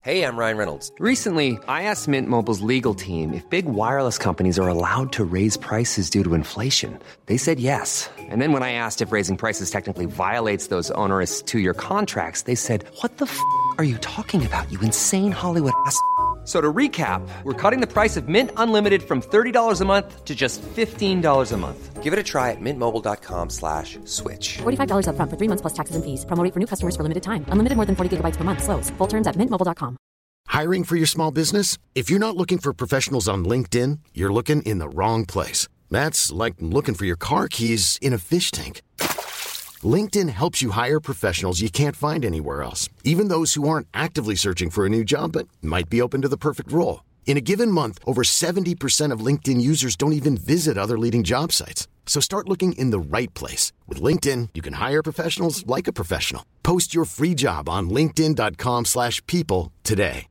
Hey, I'm Ryan Reynolds. Recently, I asked Mint Mobile's legal team if big wireless companies are allowed to raise prices due to inflation. They said yes. And then when I asked if raising prices technically violates those onerous two-year contracts, they said, "What the f*** are you talking about, you insane Hollywood ass?" So to recap, we're cutting the price of Mint Unlimited from $30 a month to just $15 a month. Give it a try at mintmobile.com/switch. $45 up front for 3 months plus taxes and fees. Promo rate for new customers for limited time. Unlimited more than 40 gigabytes per month. Slows full terms at mintmobile.com. Hiring for your small business? If you're not looking for professionals on LinkedIn, you're looking in the wrong place. That's like looking for your car keys in a fish tank. LinkedIn helps you hire professionals you can't find anywhere else, even those who aren't actively searching for a new job but might be open to the perfect role. In a given month, over 70% of LinkedIn users don't even visit other leading job sites. So start looking in the right place. With LinkedIn, you can hire professionals like a professional. Post your free job on linkedin.com/people today.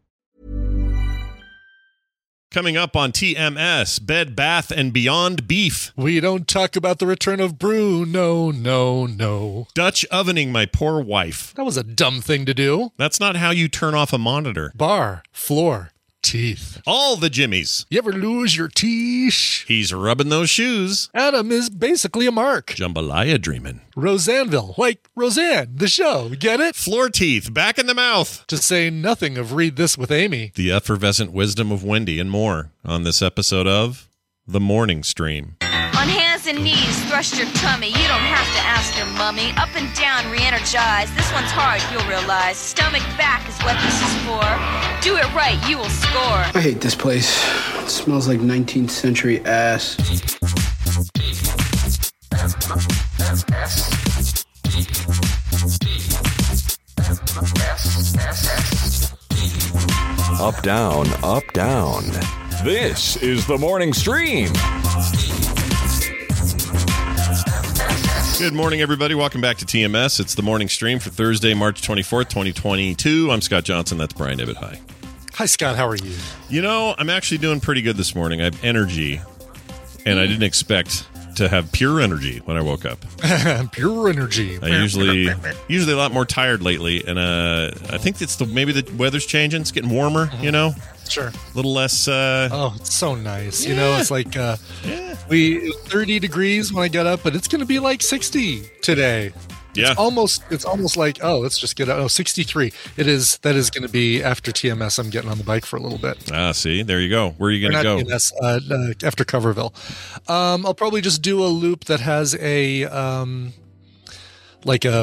Coming up on TMS, Bed Bath & Beyond beef. We don't talk about the return of brew. No. Dutch ovening my poor wife. That was a dumb thing to do. That's not how you turn off a monitor. Bar, floor, teeth. All the Jimmies. You ever lose your teeth? He's rubbing those shoes. Adam is basically a mark. Jambalaya dreaming. Roseanneville, like Roseanne, the show. Get it? Floor teeth, back in the mouth. To say nothing of Read This with Amy. The effervescent wisdom of Wendy and more on this episode of The Morning Stream. On hands and knees, thrust your tummy. You don't have to ask your mummy. Up and down, re-energize. This one's hard, you'll realize. Stomach back is what this is for. Do it right, you will score. I hate this place. It smells like 19th century ass. Up, down, up, down. This is The Morning Stream. Good morning, everybody. Welcome back to TMS. It's The Morning Stream for Thursday, March 24th, 2022. I'm Scott Johnson. That's Brian Ibbott. Hi. Hi, Scott. How are you? You know, I'm actually doing pretty good this morning. I have energy, and I didn't expect to have pure energy when I woke up. Pure energy. I usually a lot more tired lately, and I think it's maybe the weather's changing. It's getting warmer, you know? Sure. A little less... oh, it's so nice. Yeah. You know, it's like it was 30 degrees when I got up, but it's going to be like 60 today. Yeah. It's almost like, let's just get out. Oh, 63. That is going to be after TMS. I'm getting on the bike for a little bit. Ah, see, there you go. Where are you going to go? TMS, after Coverville. I'll probably just do a loop that has a like a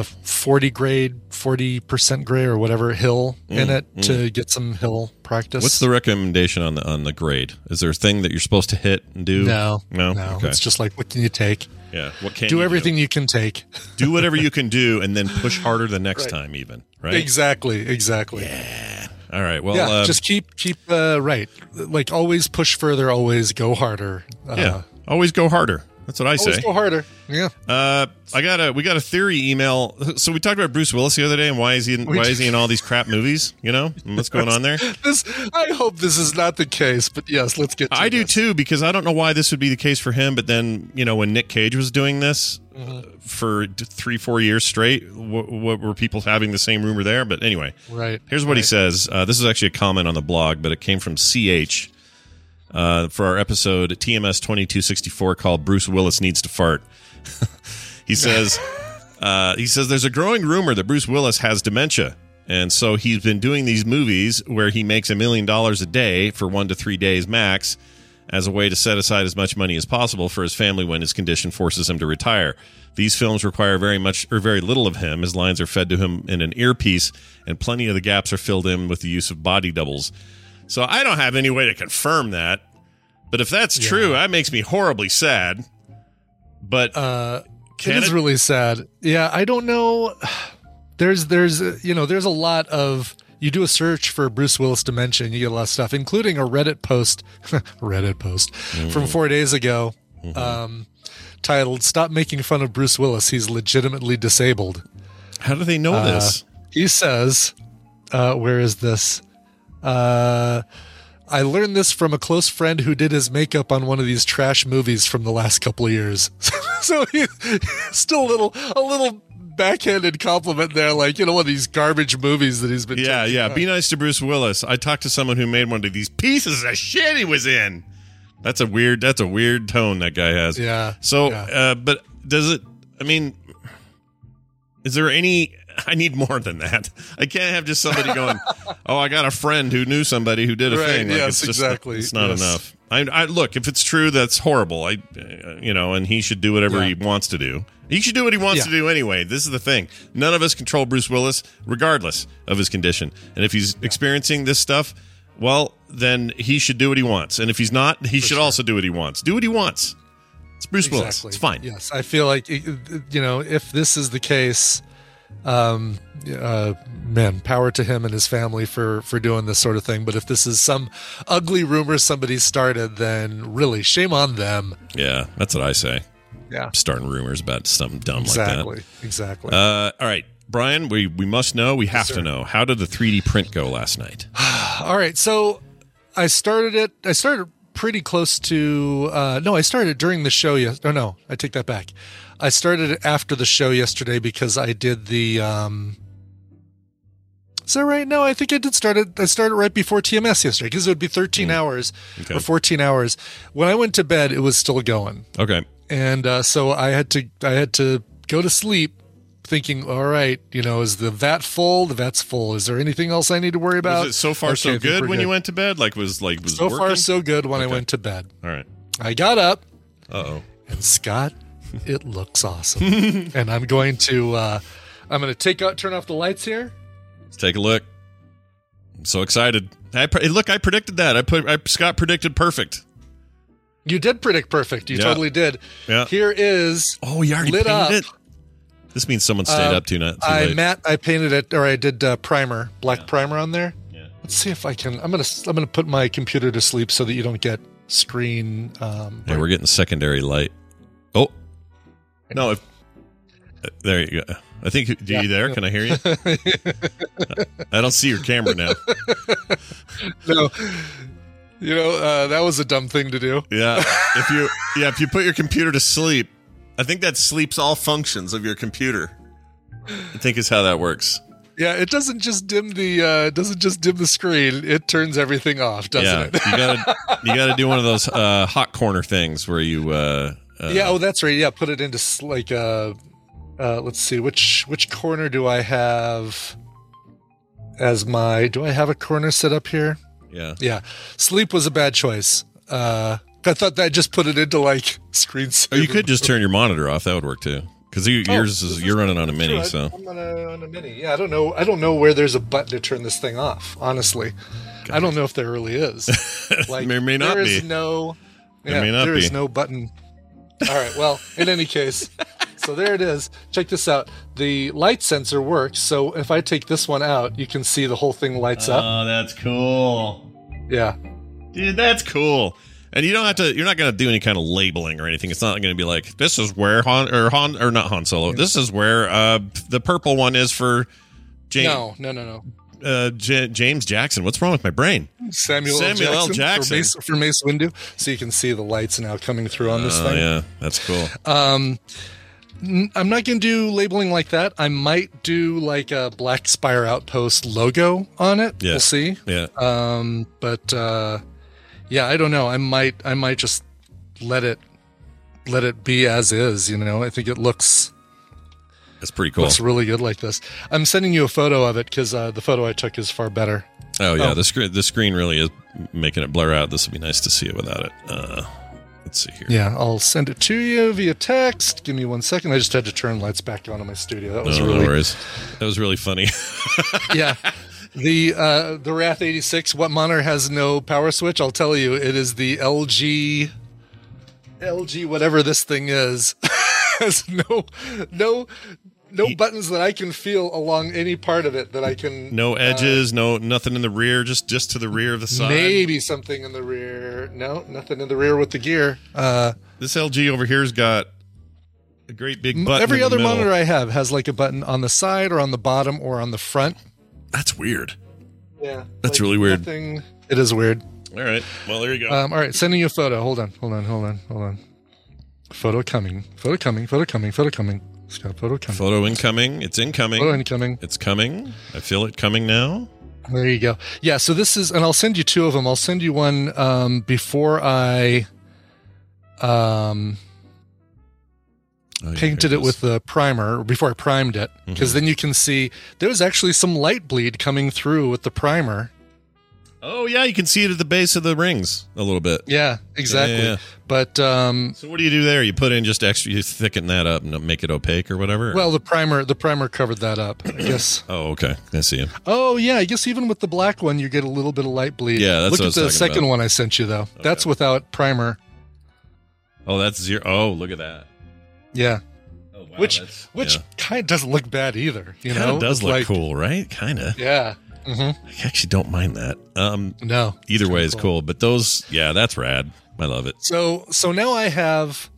40% grade or whatever hill in it to get some hill practice. What's the recommendation on the grade? Is there a thing that you're supposed to hit and do? No. Okay. It's just like, what can you take? Yeah. What can do you everything do? you can take. Do whatever you can do, and then push harder the next time, even. Right? Exactly. Yeah. All right. Well, just keep right. Like, always push further. Always go harder. Always go harder. That's what I say. Always go harder. Yeah. We got a theory email. So we talked about Bruce Willis the other day, and why is he in all these crap movies? You know, and what's going on there? I hope this is not the case, but yes, let's get to I do too, because I don't know why this would be the case for him. But then, you know, when Nick Cage was doing this for 3-4 years straight, what were people having the same rumor there? But anyway, right. Here's what he says. This is actually a comment on the blog, but it came from CH. For our episode TMS 2264 called Bruce Willis Needs to Fart. He says there's a growing rumor that Bruce Willis has dementia, and so he's been doing these movies where he makes $1 million a day for 1 to 3 days max as a way to set aside as much money as possible for his family when his condition forces him to retire. These films require very little of him. His lines are fed to him in an earpiece, and plenty of the gaps are filled in with the use of body doubles. So I don't have any way to confirm that, but if that's true, that makes me horribly sad. But it is really sad. Yeah, I don't know. There's a lot of, you do a search for Bruce Willis dementia, and you get a lot of stuff, including a Reddit post from 4 days ago, titled "Stop Making Fun of Bruce Willis. He's legitimately disabled." How do they know this? He says, where is this? I learned this from a close friend who did his makeup on one of these trash movies from the last couple of years. So he's still a little backhanded compliment there, like, one of these garbage movies that he's been. Yeah. Be nice to Bruce Willis. I talked to someone who made one of these pieces of shit he was in. That's a weird tone that guy has. Yeah. So, but does it? I mean, is there any? I need more than that. I can't have just somebody going, "Oh, I got a friend who knew somebody who did a thing." Like, yes, exactly. It's not enough. I look, if it's true, that's horrible. And he should do whatever he wants to do. He should do what he wants to do anyway. This is the thing. None of us control Bruce Willis, regardless of his condition. And if he's experiencing this stuff, well, then he should do what he wants. And if he's not, he should also do what he wants. Do what he wants. It's Bruce Willis. It's fine. Yes, I feel like, if this is the case, man, power to him and his family for doing this sort of thing. But if this is some ugly rumor somebody started, then really shame on them. Yeah, that's what I say. Yeah, starting rumors about something dumb like that. Exactly. All right, Brian, we must know. We have to know. How did the 3D print go last night? All right, so I started pretty close to. I started during the show. No, I take that back. I started it after the show yesterday because I did the. Is that right? No, I think I did start it. I started right before TMS yesterday because it would be 13 hours or 14 hours. When I went to bed, it was still going. Okay. And so I had to go to sleep thinking, all right, is the vat full? The vat's full. Is there anything else I need to worry about? Was it so far so good when you went to bed? Was so working? Far so good when I went to bed. All right. I got up. Uh-oh. And Scott, it looks awesome. And I'm going to turn off the lights here. Let's take a look. I'm so excited. I predicted that. Scott predicted perfect. You did predict perfect. You totally did. Yeah. Here is. Oh, you already lit painted up. it? This means someone stayed up too late. I painted it, or I did primer, black primer on there. Yeah. Let's see if I can. I'm gonna put my computer to sleep so that you don't get screen. Yeah, we're getting secondary light. Oh, no! There you go. I think. You there? Can I hear you? I don't see your camera now. No. That was a dumb thing to do. Yeah. If you put your computer to sleep, I think that sleeps all functions of your computer. I think is how that works. Yeah, it doesn't just dim the screen. It turns everything off, doesn't it? you gotta do one of those hot corner things where you that's right. Yeah, put it into like let's see, which corner do I have as my do I have a corner set up here? Yeah. Sleep was a bad choice. I thought that I just put it into like screen saver. Or you could just turn your monitor off. That would work too. Because you're running on a mini. So I'm on a mini. Yeah, I don't know where there's a button to turn this thing off. Honestly, okay. I don't know if there really is. Like there may not there be. Is no. There may not there be. is no button. All right. Well, in any case, so there it is. Check this out. The light sensor works. So if I take this one out, you can see the whole thing lights up. Oh, that's cool. Yeah. Dude, that's cool. And you don't have to. You're not going to do any kind of labeling or anything. It's not going to be like this is where not Han Solo. This is where the purple one is for James. No. James Jackson. What's wrong with my brain? Samuel L. Jackson for Mace Windu. So you can see the lights now coming through on this thing. Yeah, that's cool. I'm not going to do labeling like that. I might do like a Black Spire Outpost logo on it. Yeah. We'll see. Yeah. Yeah, I don't know. I might just let it be as is. I think it looks. It's pretty cool. Looks really good like this. I'm sending you a photo of it because the photo I took is far better. Oh yeah, the screen really is making it blur out. This would be nice to see it without it. Let's see here. Yeah, I'll send it to you via text. Give me 1 second. I just had to turn lights back on in my studio. That was no worries. That was really funny. Yeah. The Wrath 86, what monitor has no power switch? I'll tell you, it is the LG whatever this thing is. Has no buttons that I can feel along any part of it that I can. No edges, nothing in the rear, just to the rear of the side. Maybe something in the rear. No, nothing in the rear with the gear. This LG over here's got a great big button. Every other middle. monitor I have has like a button on the side or on the bottom or on the front. That's weird. Yeah, that's really weird. It is weird. All right. Well, there you go. All right, sending you a photo. Hold on. Photo coming. Scott, photo coming. Photo incoming. It's incoming. Photo incoming. It's coming. I feel it coming now. There you go. Yeah, so this is, and I'll send you two of them. I'll send you one before I painted it with the primer, before I primed it, because then you can see there was actually some light bleed coming through with the primer. Oh, yeah, you can see it at the base of the rings a little bit. Yeah, exactly. Yeah. But so what do you do there? You put in just extra, you thicken that up and make it opaque or whatever? Well, the primer covered that up, I guess. Oh, okay. I see it. Oh, yeah, I guess even with the black one, you get a little bit of light bleed. Yeah, that's Look what I at was the talking second about. one I sent you, though. Okay. That's without primer. Oh, that's 0. Oh, look at that. Yeah. Oh, wow, which kind of doesn't look bad either. You know, kind of does it's look like, cool, right? Kind of. Yeah. I actually don't mind that. No. Either way is cool. But those, yeah, that's rad. I love it. So now I have,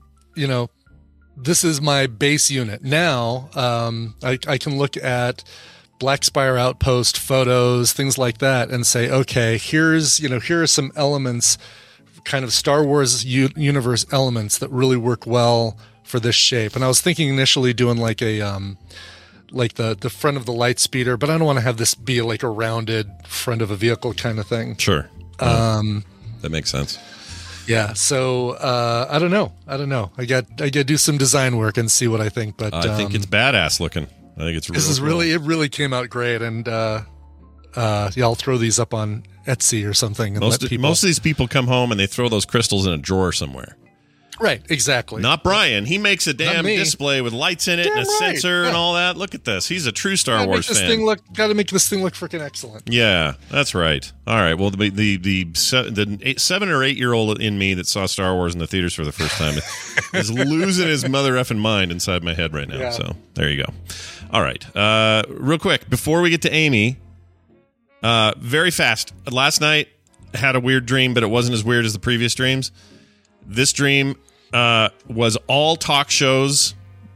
this is my base unit. Now I can look at Black Spire Outpost photos, things like that, and say, okay, here are some elements, kind of Star Wars universe elements that really work well for this shape. And I was thinking initially doing like a like the front of the light speeder, but I don't want to have this be like a rounded front of a vehicle kind of thing. Sure. That makes sense. Yeah. So I don't know. I got to do some design work and see what I think. But I think it's badass looking. I think it's really cool. It really came out great. And yeah, I'll throw these up on Etsy or something. And most of these people come home and they throw those crystals in a drawer somewhere. Right, exactly. Not Brian. He makes a damn display with lights in it and a sensor and all that. Look at this. He's a true Star Wars fan. Got to make this thing look freaking excellent. Yeah, that's right. All right. Well, the 7 or 8 year old in me that saw Star Wars in the theaters for the first time is losing his mother effing mind inside my head right now. Yeah. So there you go. All right. Real quick before we get to Amy, very fast. Last night had a weird dream, but it wasn't as weird as the previous dreams. This dream was all talk shows,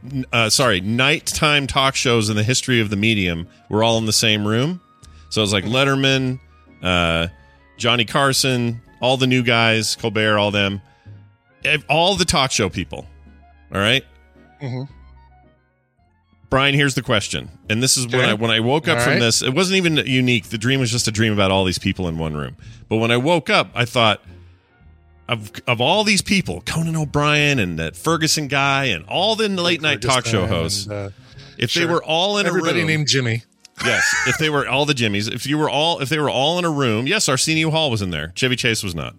nighttime talk shows in the history of the medium were all in the same room. So it was like Letterman, Johnny Carson, all the new guys, Colbert, all them, all the talk show people. All right? Mm-hmm. Brian, here's the question. And this is when I woke up from this. It wasn't even unique. The dream was just a dream about all these people in one room. But when I woke up, I thought, Of all these people, Conan O'Brien and that Ferguson guy and all the late night talk show hosts, if they were all in a room, everybody named Jimmy. Yes, if they were all the Jimmys, if they were all in a room, yes, Arsenio Hall was in there. Chevy Chase was not.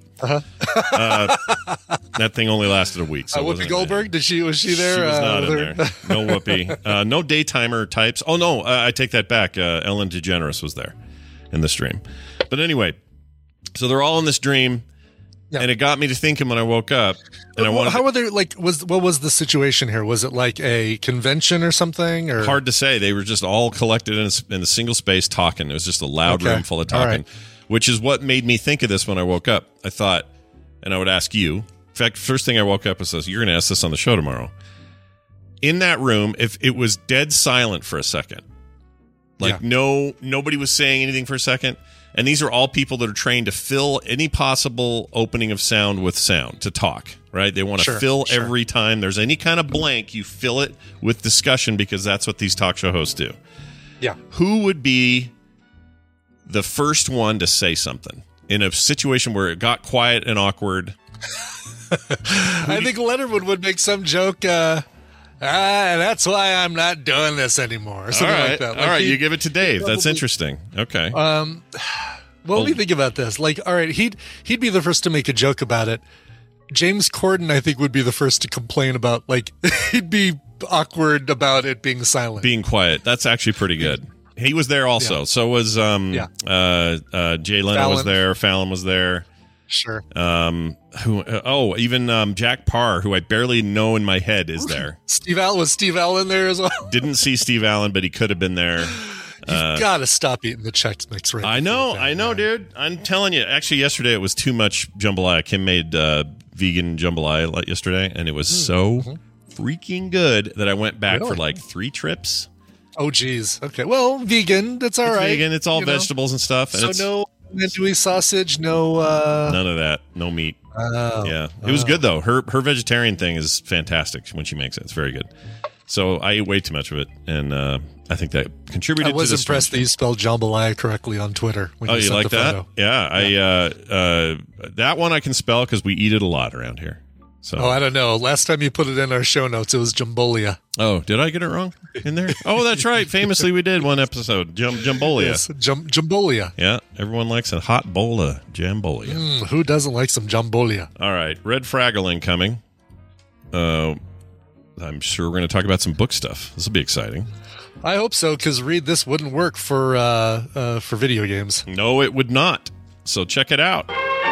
That thing only lasted a week. So Whoopi Goldberg, was she there? She was not in there. No Whoopi. No daytimer types. Oh no, I take that back. Ellen DeGeneres was there in the stream. But anyway, so they're all in this dream. Yeah. And it got me to thinking when I woke up. And how were they what was the situation here? Was it like a convention or something? Or hard to say. They were just all collected in a single space talking. It was just a loud room full of talking, which is what made me think of this when I woke up. I thought, and I would ask you. In fact, first thing I woke up and says, "You're going to ask this on the show tomorrow." In that room, if it was dead silent for a second, like nobody was saying anything for a second. And these are all people that are trained to fill any possible opening of sound with sound, to talk, right? They want to fill every time there's any kind of blank, you fill it with discussion because that's what these talk show hosts do. Yeah. Who would be the first one to say something in a situation where it got quiet and awkward? I think Letterman would make some joke, that's why I'm not doing this anymore. Or something like that. All right, you give it to Dave. That's interesting. Okay. Well, let me think about this. Like, all right, he'd be the first to make a joke about it. James Corden, I think, would be the first to complain about, like, he'd be awkward about it being silent. Being quiet. That's actually pretty good. He was there also. Yeah. So was Jay Leno was there. Fallon was there. Sure. Even Jack Parr, who I barely know in my head, is there. Was Steve Allen there as well? Didn't see Steve Allen, but he could have been there. You've got to stop eating the Chex Mix right now. I know, dude. I'm telling you. Actually, yesterday it was too much jambalaya. Kim made vegan jambalaya yesterday, and it was so freaking good that I went back for like 3 trips. Oh, geez. Okay. Well, vegan. That's all right. Vegan. It's all vegetables and stuff. And no andouille sausage. No. None of that. No meat. Oh, yeah. It was good though. Her vegetarian thing is fantastic when she makes it. It's very good. So I ate way too much of it, and I think that contributed. I was to impressed that you spelled jambalaya correctly on Twitter. When you sent like the that? photo. Yeah, that one I can spell because we eat it a lot around here. So. Oh, I don't know. Last time you put it in our show notes, it was jambolia. Oh, did I get it wrong in there? Oh, that's right. Famously, we did one episode, jambolia. Yes, jambolia. Yeah, everyone likes a hot bowl of jambolia. Who doesn't like some jambolia? All right, Red Fraggle incoming. I'm sure we're going to talk about some book stuff. This will be exciting. I hope so, because Reed, this wouldn't work for video games. No, it would not. So check it out.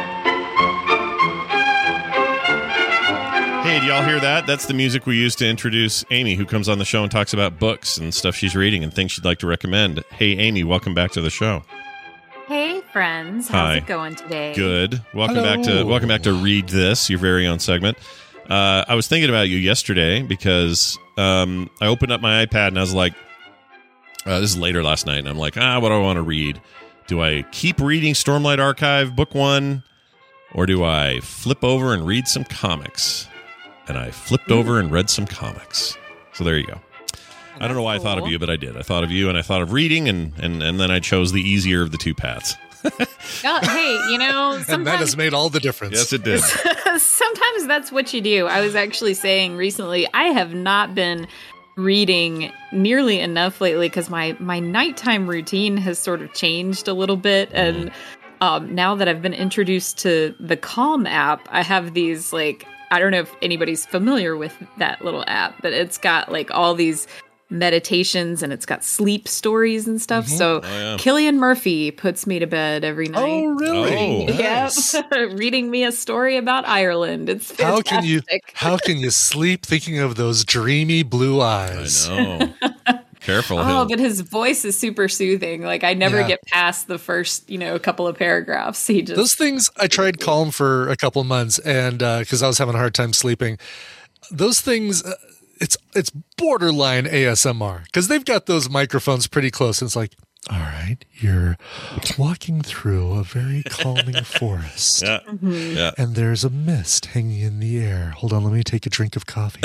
Hey, do y'all hear that? That's the music we use to introduce Amy, who comes on the show and talks about books and stuff she's reading and things she'd like to recommend. Hey, Amy, welcome back to the show. Hey, friends. How's it going today? Good. Welcome back to Read This, your very own segment. I was thinking about you yesterday because I opened up my iPad and I was like, this is later last night, and I'm like, what do I want to read? Do I keep reading Stormlight Archive, Book 1, or do I flip over and read some comics? And I flipped over and read some comics. So there you go. I don't know why I thought of you, but I did. I thought of you, and I thought of reading, and then I chose the easier of the two paths. Hey, sometimes... And that has made all the difference. Yes, it did. Sometimes that's what you do. I was actually saying recently, I have not been reading nearly enough lately because my nighttime routine has sort of changed a little bit. And now that I've been introduced to the Calm app, I have these, I don't know if anybody's familiar with that little app, but it's got all these meditations and it's got sleep stories and stuff. So Cillian Murphy puts me to bed every night. Oh, really? Nice. Reading me a story about Ireland. It's fantastic. How can you sleep thinking of those dreamy blue eyes? I know. Careful. But his voice is super soothing. I never get past the first, couple of paragraphs. He just those things. I tried Calm for a couple months, and because I was having a hard time sleeping, those things. It's borderline ASMR because they've got those microphones pretty close. And it's like, all right, you're walking through a very calming forest. Yeah. Mm-hmm. Yeah. And there's a mist hanging in the air. Hold on, let me take a drink of coffee.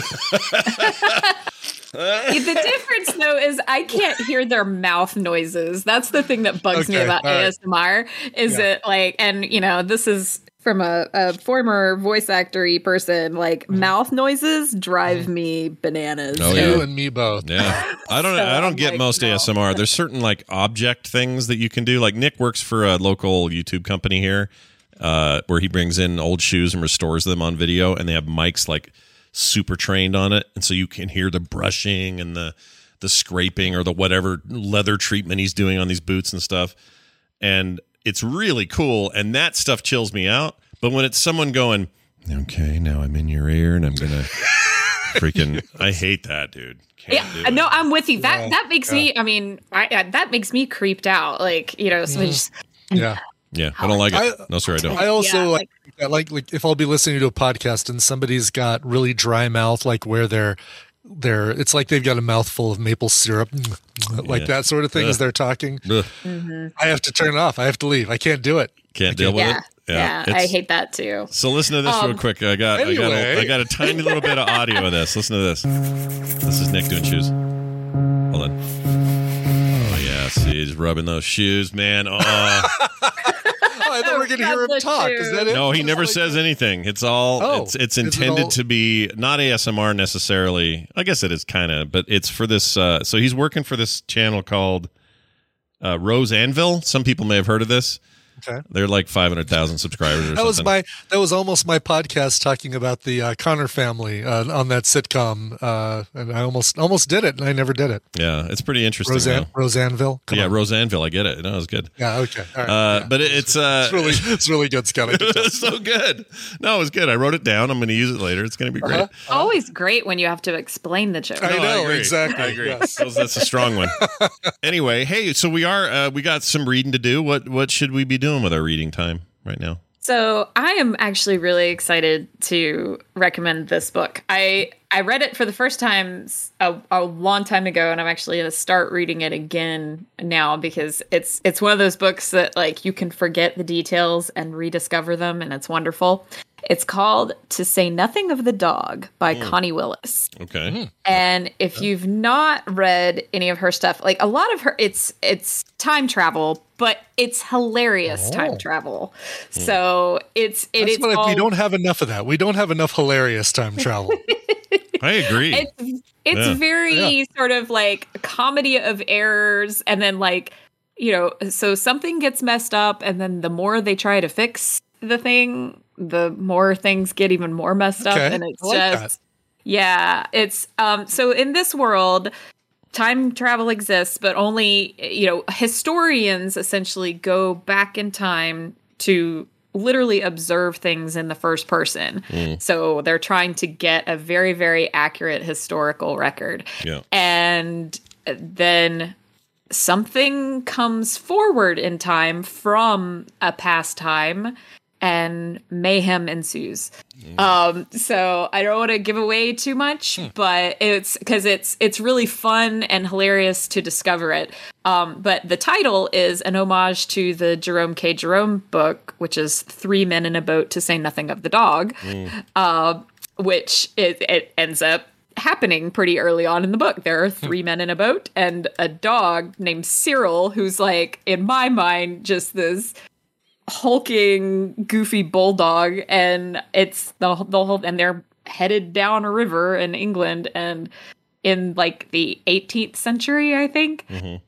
The difference, though, is I can't hear their mouth noises. That's the thing that bugs me about ASMR. Is it this is from a former voice actor-y person. Mouth noises drive me bananas. Oh, you and me both. Yeah, I don't get most ASMR. There's certain object things that you can do. Nick works for a local YouTube company here, where he brings in old shoes and restores them on video, and they have mics super trained on it, and so you can hear the brushing and the scraping or the whatever leather treatment he's doing on these boots and stuff, and it's really cool, and that stuff chills me out. But when it's someone going, okay, now I'm in your ear and I'm gonna freaking, I hate that, dude. No, I'm with you. That makes me, that makes me creeped out. So just Yeah, I don't like it. No, sir, I don't. I also like if I'll be listening to a podcast and somebody's got really dry mouth, where they're it's like they've got a mouthful of maple syrup, that sort of thing as they're talking. Mm-hmm. I have to turn it off. I have to leave. I can't do it. Can't deal with it. Yeah, I hate that too. So listen to this real quick. I got a tiny little bit of audio of this. Listen to this. This is Nick doing shoes. Hold on. Oh yeah, see, he's rubbing those shoes, man. I thought we were going to hear him talk. Is that it? No, he never says anything. It's all. It's intended to be not ASMR necessarily. I guess it is kind of, but it's for this. So he's working for this channel called Rose Anvil. Some people may have heard of this. Okay. They're 500,000 subscribers or something. That was almost my podcast talking about the Connor family on that sitcom, and I almost did it, and I never did it. Yeah, it's pretty interesting. Roseanneville? Roseanneville. I get it. No, it was good. Yeah, okay. All right, but it's really good, Scott. It's so good. No, it was good. I wrote it down. I'm going to use it later. It's going to be great. Always great when you have to explain the joke. I know, I exactly. I agree. Yes. That's a strong one. Anyway, hey, so we got some reading to do. What should we be doing with our reading time right now? So I am actually really excited to recommend this book. I read it for the first time a long time ago, and I'm actually going to start reading it again now because it's one of those books that you can forget the details and rediscover them, and it's wonderful. It's called To Say Nothing of the Dog by Connie Willis. Okay. And if you've not read any of her stuff, like a lot of her, it's time travel, but it's hilarious time travel. So it's we don't have enough of that. We don't have enough hilarious time travel. I agree. It's very sort of like a comedy of errors, and then like, you know, so something gets messed up, and then the more they try to fix the thing, the more things get even more messed up, and it's it's so in this world, time travel exists, but only, you know, historians essentially go back in time to literally observe things in the first person. So they're trying to get a very, very accurate historical record. Yeah. And then something comes forward in time from a past time, and mayhem ensues. So I don't want to give away too much, but it's because it's really fun and hilarious to discover it. But the title is an homage to the Jerome K. Jerome book, which is 3 Men in a Boat to Say Nothing of the Dog, which it ends up happening pretty early on in the book. There are 3 men in a boat and a dog named Cyril, who's like, in my mind, just this hulking, goofy bulldog, and it's the whole, and they're headed down a river in England, and in like the 18th century, I think.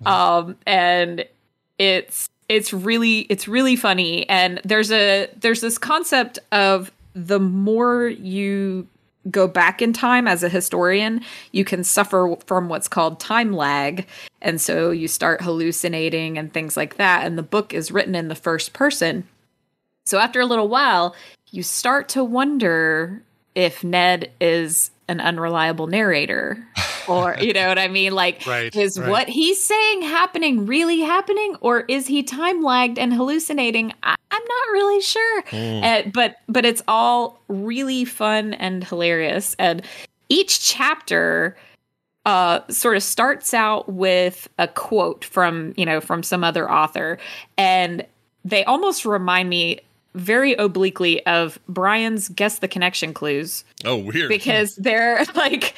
And it's really funny, and there's this concept of the more you go back in time as a historian, you can suffer from what's called time lag. And so you start hallucinating and things like that. And the book is written in the first person. So after a little while, you start to wonder if Ned is an unreliable narrator, or, you know what I mean? Like, is what he's saying really happening, or is he time lagged and hallucinating? I'm not really sure. But it's all really fun and hilarious. And each chapter sort of starts out with a quote from some other author, and they almost remind me very obliquely of Brian's Guess the Connection clues. Oh, weird. Because they're like,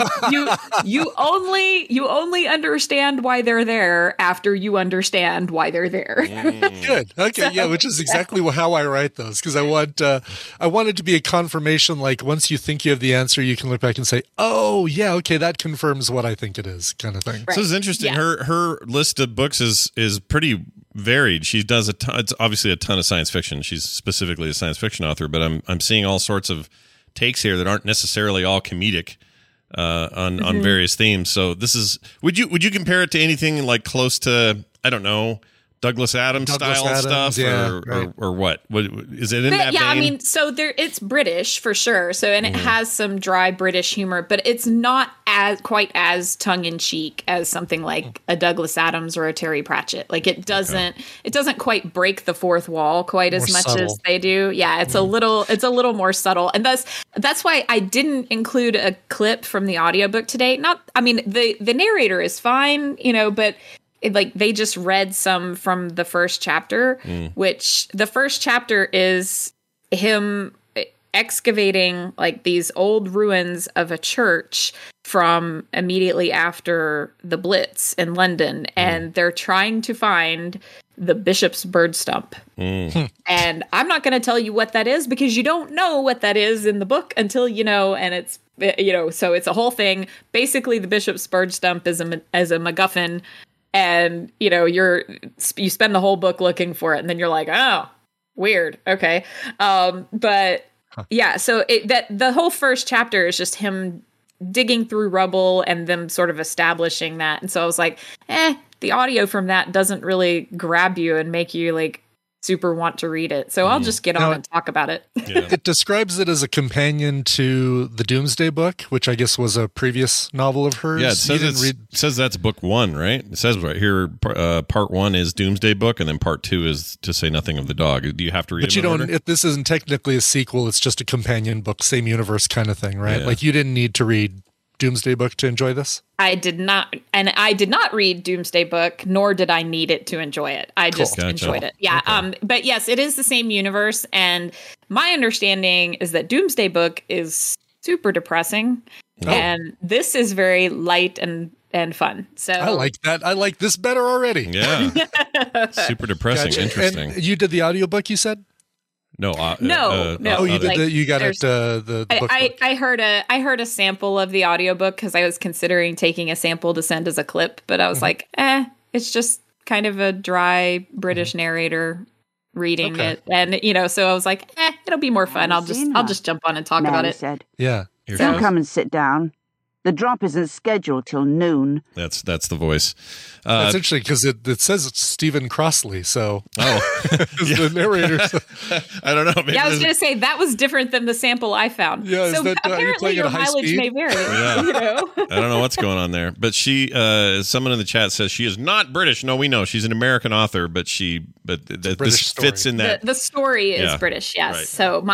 you only understand why they're there after you understand why they're there. Good. Okay. Yeah. Which is exactly how I write those. Cause I want it to be a confirmation. Like once you think you have the answer, you can look back and say, oh yeah, okay, that confirms what I think it is, kind of thing. Right. So it's interesting. Yeah. Her list of books is pretty varied. She does it's obviously a ton of science fiction. She's specifically a science fiction author, but I'm seeing all sorts of takes here that aren't necessarily all comedic on various themes. So this is would you compare it to anything like close to, I don't know, Douglas Adams style stuff, or what? Is it in that vein? I mean, so it's British for sure. So, and it has some dry British humor, but it's not quite as tongue in cheek as something like a Douglas Adams or a Terry Pratchett. Like it doesn't quite break the fourth wall quite as much as they do. Yeah, it's a little more subtle, and that's why I didn't include a clip from the audiobook today. The narrator is fine, but. Like they just read some from the first chapter, which the first chapter is him excavating like these old ruins of a church from immediately after the Blitz in London. And they're trying to find the bishop's bird stump. And I'm not going to tell you what that is because you don't know what that is in the book until you know, and it's, so it's a whole thing. Basically, the bishop's bird stump is a MacGuffin. And, you spend the whole book looking for it. And then you're like, oh, weird. Okay. Yeah, so the whole first chapter is just him digging through rubble and them sort of establishing that. And so I was like, the audio from that doesn't really grab you and make you like super want to read it. So I'll just get on and talk about it. Yeah. It describes it as a companion to the Doomsday Book, which I guess was a previous novel of hers. Yeah, it says that's book 1, right? It says right here, part 1 is Doomsday Book, and then part 2 is To Say Nothing of the Dog. Do you have to read it? But this isn't technically a sequel. It's just a companion book, same universe kind of thing, right? Yeah. Like you didn't need to read Doomsday Book to enjoy this? I did not, and I did not read Doomsday Book, nor did I need it to enjoy it. I just enjoyed it. Yeah. Okay. But yes, it is the same universe, and my understanding is that Doomsday Book is super depressing, and this is very light and fun. So I like that. I like this better already. Yeah. Super depressing. Gotcha. Interesting. And you did the audiobook, you said? No. No. Oh, you did. You got it. The book. I heard a sample of the audiobook because I was considering taking a sample to send as a clip, but I was like, it's just kind of a dry British narrator reading it, and so I was like, it'll be more fun. I'll just jump on and talk about it. Said, yeah. So come and sit down. The drop isn't scheduled till noon. That's the voice. That's interesting because it says it's Stephen Crossley. So the narrator. I don't know. Maybe I was going to say that was different than the sample I found. Yeah, so apparently your mileage may vary. Yeah. I don't know what's going on there, but someone in the chat says she is not British. No, we know she's an American author, but this fits in that. The story is British. Yes. Right. So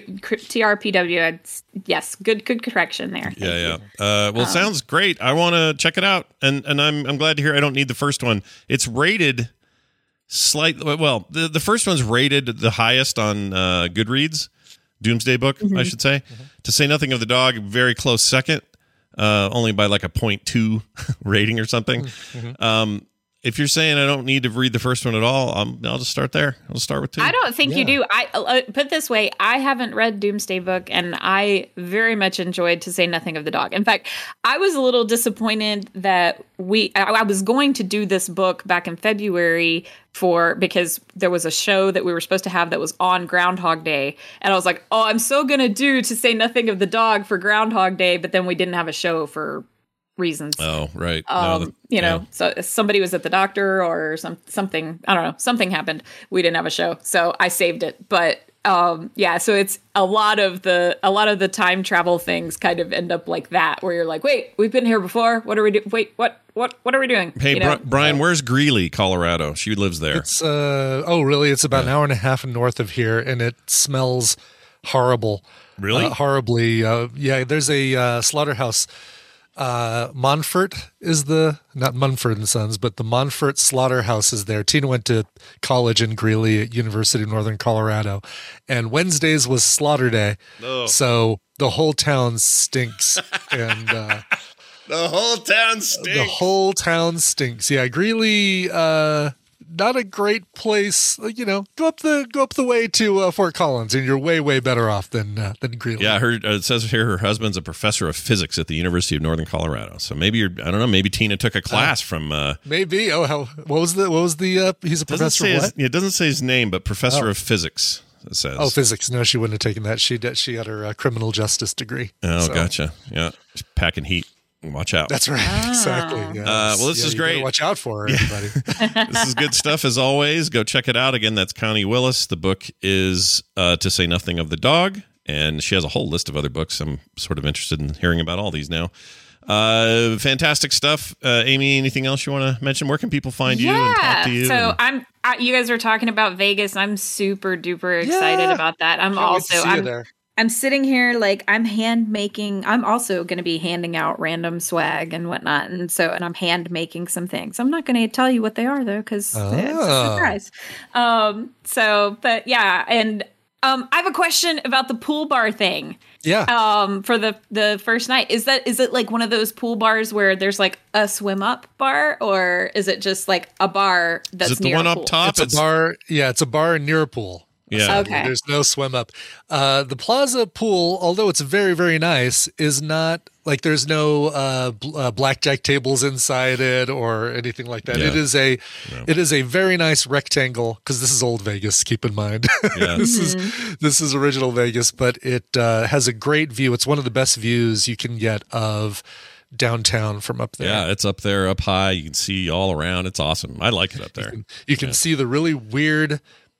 TRPW. Yes. Good correction there. Yeah. Well, sounds great. I want to check it out, and I'm glad to hear I don't need the first one. It's rated slightly. Well, the first one's rated the highest on Goodreads, Doomsday Book, I should say. To say nothing of the dog, very close second, only by like a 0.2 rating or something. If you're saying I don't need to read the first one at all, I'll just start there. I'll start with 2. I don't think you do. I put it this way, I haven't read Doomsday Book, and I very much enjoyed To Say Nothing of the Dog. In fact, I was a little disappointed that I was going to do this book back in February because there was a show that we were supposed to have that was on Groundhog Day, and I was like, I'm so gonna do To Say Nothing of the Dog for Groundhog Day, but then we didn't have a show for reasons. Oh, right. So somebody was at the doctor or something. I don't know. Something happened. We didn't have a show, so I saved it. But so it's a lot of the time travel things kind of end up like that, where you're like, wait, we've been here before. What are we doing? Wait, what are we doing? Hey, Brian, where's Greeley, Colorado? She lives there. It's really? It's about an hour and a half north of here, and it smells horrible. Really? Horribly. There's a slaughterhouse. Montfort is not Munford & Sons, but the Montfort Slaughterhouse is there. Tina went to college in Greeley at University of Northern Colorado, and Wednesdays was slaughter day. So the whole town stinks. And the whole town stinks. The whole town stinks. Yeah, Greeley, not a great place. Go up the way to Fort Collins, and you're way better off than Greeley. Yeah, it says here her husband's a professor of physics at the University of Northern Colorado. So maybe I don't know. Maybe Tina took a class from. Maybe. What was the? He's a professor of what? It doesn't say his name, but professor of physics. It says. Oh, physics. No, she wouldn't have taken that. She had her criminal justice degree. Oh, gotcha. Yeah, just packing heat. Watch out. That's right. Exactly. Yes. This is great. Watch out for her, everybody. This is good stuff as always. Go check it out. Again, that's Connie Willis. The book is To Say Nothing of the Dog, and she has a whole list of other books. I'm sort of interested in hearing about all these now. Fantastic stuff. Amy, anything else you want to mention? Where can people find you and talk to you? So you guys are talking about Vegas. I'm super duper excited about that. I'm sitting here like I'm hand making. I'm also going to be handing out random swag and whatnot, and I'm hand making some things. I'm not going to tell you what they are though, because it's a surprise. But yeah, and I have a question about the pool bar thing. Yeah. For the first night, is it like one of those pool bars where there's like a swim up bar, or is it just like a bar that's is it near the one a pool? up top? It's a bar. Yeah, it's a bar near a pool. Yeah. Okay. There's no swim up. The Plaza pool, although it's very, very nice, is not like there's no blackjack tables inside it or anything like that. Yeah. It is a very nice rectangle, because this is old Vegas. Keep in mind, Yeah. this is original Vegas, but it has a great view. It's one of the best views you can get of downtown from up there. Yeah, it's up there, up high. You can see all around. It's awesome. I like it up there. You can see the really weird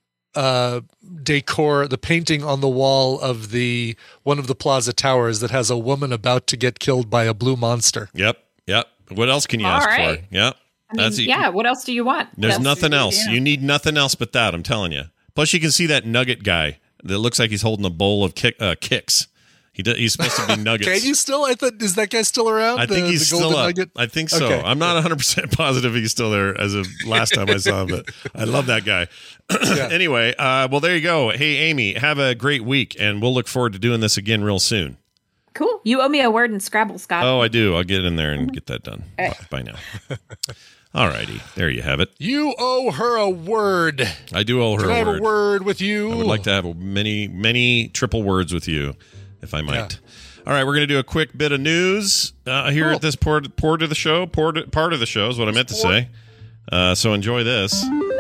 decor, the painting on the wall of one of the Plaza Towers that has a woman about to get killed by a blue monster. Yep. What else can you ask for? Yep. What else do you want? There's nothing else. Yeah. You need nothing else but that, I'm telling you. Plus, you can see that nugget guy that looks like he's holding a bowl of kicks. He's supposed to be Nuggets. Can you still? I thought, is that guy still around? I think he's still up. Nugget? I think so. Okay. I'm not 100% positive he's still there as of last time I saw him, but I love that guy. Anyway, well, there you go. Hey, Amy, have a great week, and we'll look forward to doing this again real soon. Cool. You owe me a word in Scrabble, Scott. Oh, I do. I'll get in there and get that done. All right. Bye now. All righty. There you have it. You owe her a word. I do owe her Can I a have word. a word with you? I would like to have many, many triple words with you, if I might. Yeah. All right, we're going to do a quick bit of news here at this part of the show. Part of the show is what I meant to say. So enjoy this.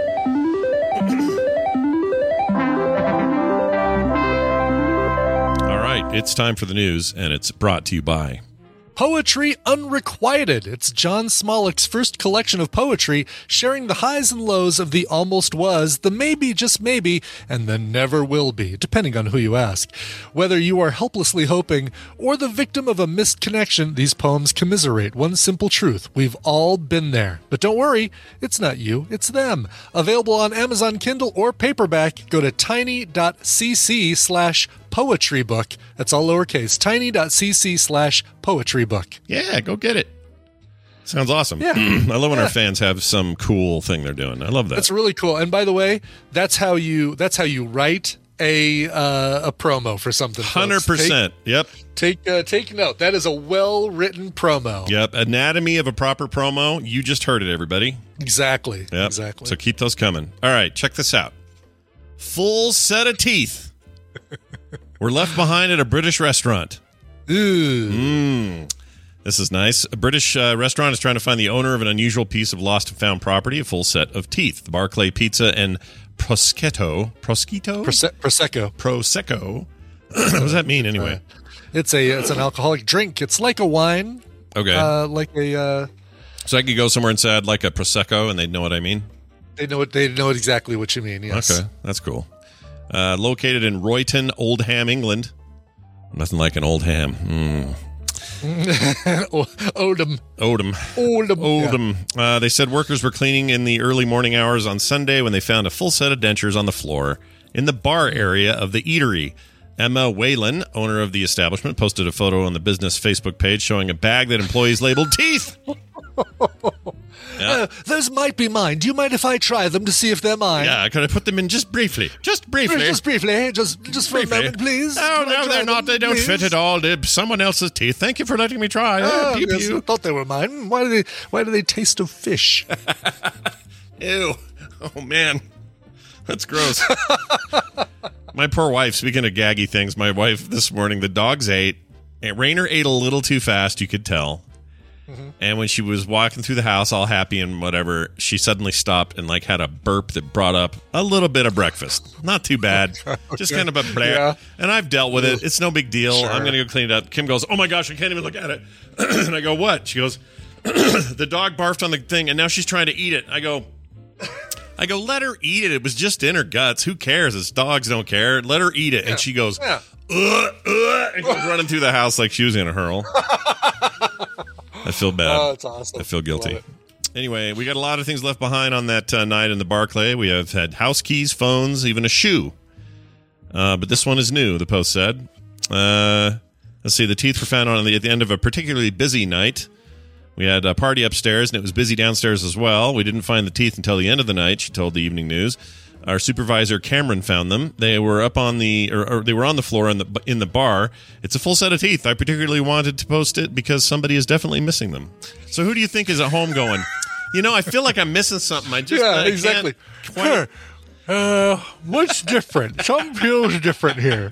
All right, it's time for the news, and it's brought to you by Poetry Unrequited. It's John Smollick's first collection of poetry, sharing the highs and lows of the almost was, the maybe, just maybe, and the never will be, depending on who you ask. Whether you are helplessly hoping or the victim of a missed connection, these poems commiserate one simple truth. We've all been there. But don't worry, it's not you, it's them. Available on Amazon Kindle or paperback. Go to tiny.cc/poetry book. That's all lowercase. tiny.cc/poetry book. Yeah, go get it. Sounds awesome. Yeah. I love when our fans have some cool thing they're doing. I love that. That's really cool. And by the way, that's how you write a promo for something. 100%. Yep. Take note. That is a well-written promo. Yep. Anatomy of a proper promo. You just heard it, everybody. Exactly. Yep. Exactly. So keep those coming. All right, check this out. Full set of teeth were left behind at a British restaurant. Ooh. This is nice. A British restaurant is trying to find the owner of an unusual piece of lost and found property, a full set of teeth. The Barclay Pizza and Prosecco. What does that mean anyway? It's an alcoholic drink. It's like a wine. Okay. So I could go somewhere and say I'd like a Prosecco, and they'd know what I mean? They know exactly what you mean, yes. Okay, that's cool. Located in Royton, Oldham, England. Nothing like an old ham. Oldham. Yeah. They said workers were cleaning in the early morning hours on Sunday when they found a full set of dentures on the floor in the bar area of the eatery. Emma Whalen, owner of the establishment, posted a photo on the business Facebook page showing a bag that employees labeled teeth. Yeah. Those might be mine. Do you mind if I try them to see if they're mine? Yeah, could I put them in just briefly? Just for a moment, please. Oh, no, they're not. They don't fit at all. They're someone else's teeth. Thank you for letting me try. Yes, I thought they were mine. Why do they taste of fish? Ew. Oh, man. That's gross. My poor wife, speaking of gaggy things, my wife this morning, the dogs ate. And Rainer ate a little too fast, you could tell. Mm-hmm. And when she was walking through the house all happy and whatever, she suddenly stopped and had a burp that brought up a little bit of breakfast. Not too bad. Okay. Just kind of a bleh. Yeah. And I've dealt with it. It's no big deal. Sure. I'm going to go clean it up. Kim goes, oh my gosh, I can't even look at it. And I go, what? She goes, the dog barfed on the thing and now she's trying to eat it. I go, let her eat it. It was just in her guts. Who cares? It's dogs don't care. Let her eat it. Yeah. And she goes, and goes running through the house like she was going to hurl. I feel bad. Oh, it's awesome. I feel guilty. Anyway, we got a lot of things left behind on that night in the Barclay. We have had house keys, phones, even a shoe. But this one is new, the Post said. Let's see. The teeth were found at the end of a particularly busy night. We had a party upstairs, and it was busy downstairs as well. We didn't find the teeth until the end of the night, she told the Evening News. Our supervisor Cameron found them. They were up on the, or they were on the floor in the bar. It's a full set of teeth. I particularly wanted to post it because somebody is definitely missing them. So who do you think is at home going, I feel like I'm missing something. Exactly. What's different? Something feels different here.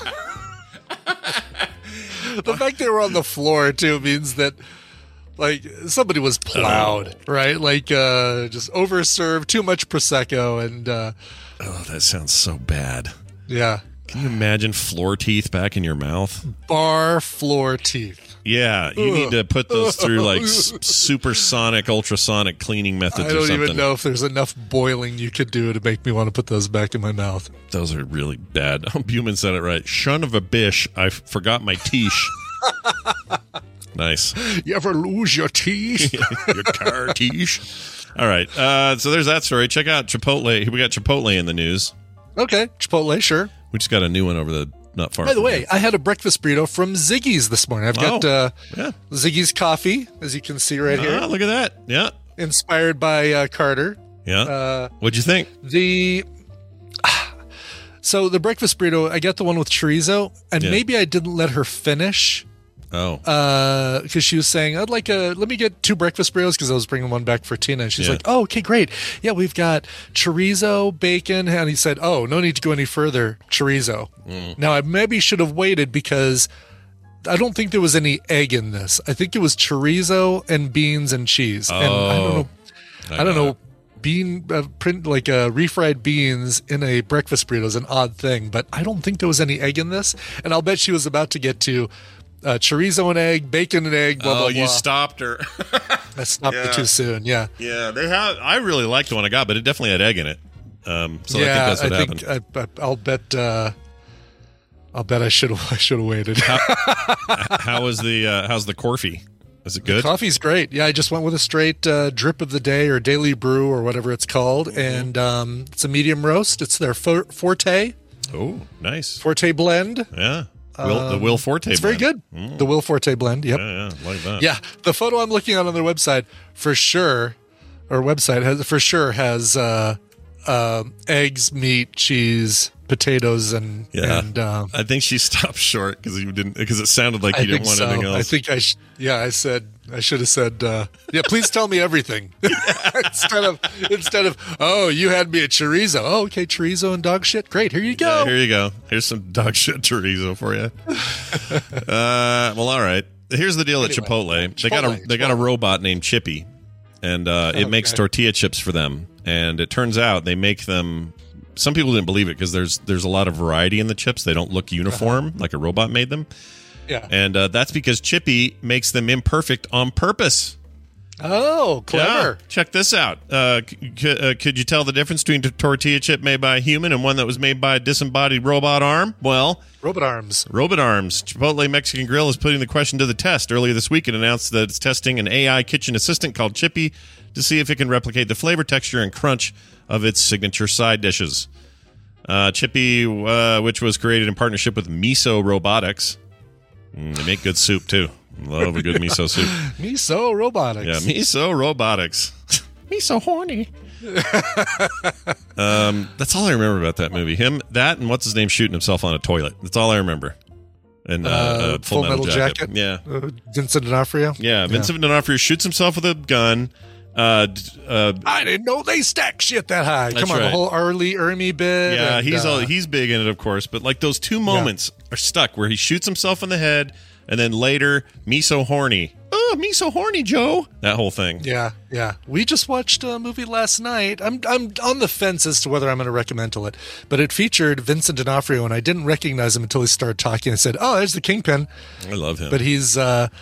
The fact they were on the floor too means that. Somebody was plowed, right? Just overserved, too much Prosecco, and... that sounds so bad. Yeah. Can you imagine floor teeth back in your mouth? Bar floor teeth. Yeah, you need to put those through, supersonic, ultrasonic cleaning methods or something. I don't even know if there's enough boiling you could do to make me want to put those back in my mouth. Those are really bad. Buman said it right. Son of a bish, I forgot my tiche. Nice. You ever lose your teeth? Your car teeth. All right. So there's that story. Check out Chipotle. We got Chipotle in the news. Okay. Chipotle, sure. We just got a new one over the not far. By the from way, here. I had a breakfast burrito from Ziggy's this morning. I've got yeah. Ziggy's coffee, as you can see right here. Look at that. Yeah. Inspired by Carter. Yeah. What'd you think? So the breakfast burrito, I got the one with chorizo, and Yeah. maybe I didn't let her finish. Oh. Because she was saying, let me get 2 breakfast burritos, because I was bringing one back for Tina. And she's Yeah. like, oh, okay, great. Yeah, we've got chorizo, bacon. And he said, oh, no need to go any further, chorizo. Now, I maybe should have waited, because I don't think there was any egg in this. I think it was chorizo and beans and cheese. And I don't know. Refried beans in a breakfast burrito is an odd thing, but I don't think there was any egg in this. And I'll bet she was about to get to chorizo and egg, bacon and egg, blah, blah, blah. You stopped her. I stopped it too soon. Yeah. Yeah, they have. I really liked the one I got, but it definitely had egg in it. So I think that's what happened. I'll bet I should have waited. How's the Corfy? Is it good? Coffee's great. Yeah, I just went with a straight drip of the day or daily brew or whatever it's called, and it's a medium roast. It's their Forte. Oh, nice. Forte blend. Yeah. The Will Forte it's blend. very good. The Will Forte blend. Yep. Yeah, like that. Yeah, the photo I'm looking at on their website has eggs, meat, cheese, potatoes, and I think she stopped short because it sounded like you didn't want anything else. I think I should have said please tell me everything instead of oh, you had me at chorizo. Oh, okay, chorizo and dog shit. Great, here you go. Yeah, here you go. Here's some dog shit chorizo for you. Well, all right. Here's the deal at Chipotle. They got a robot named Chippy, and it makes tortilla chips for them. And it turns out they make them. Some people didn't believe it because there's a lot of variety in the chips. They don't look uniform like a robot made them. Yeah, and that's because Chippy makes them imperfect on purpose. Oh, clever! Yeah. Check this out. Could you tell the difference between a tortilla chip made by a human and one that was made by a disembodied robot arm? Well, robot arms. Chipotle Mexican Grill is putting the question to the test. Earlier this week, it announced that it's testing an AI kitchen assistant called Chippy to see if it can replicate the flavor, texture, and crunch of its signature side dishes. Chippy, which was created in partnership with Miso Robotics. They make good soup, too. Love a good miso soup. Miso Robotics. Yeah, Miso Robotics. Miso horny. That's all I remember about that movie. That, and what's his name shooting himself on a toilet. That's all I remember. And Full Metal Jacket. Yeah. Vincent D'Onofrio. Yeah, Vincent D'Onofrio shoots himself with a gun. I didn't know they stack shit that high. Come on, the whole Arlie Ermy bit. Yeah, he's big in it, of course. But like those two moments are stuck where he shoots himself in the head, and then later, Miso horny. Oh, Miso horny, Joe. That whole thing. Yeah. We just watched a movie last night. I'm on the fence as to whether I'm going to recommend it, but it featured Vincent D'Onofrio, and I didn't recognize him until he started talking. I said, "Oh, there's the Kingpin." I love him, but he's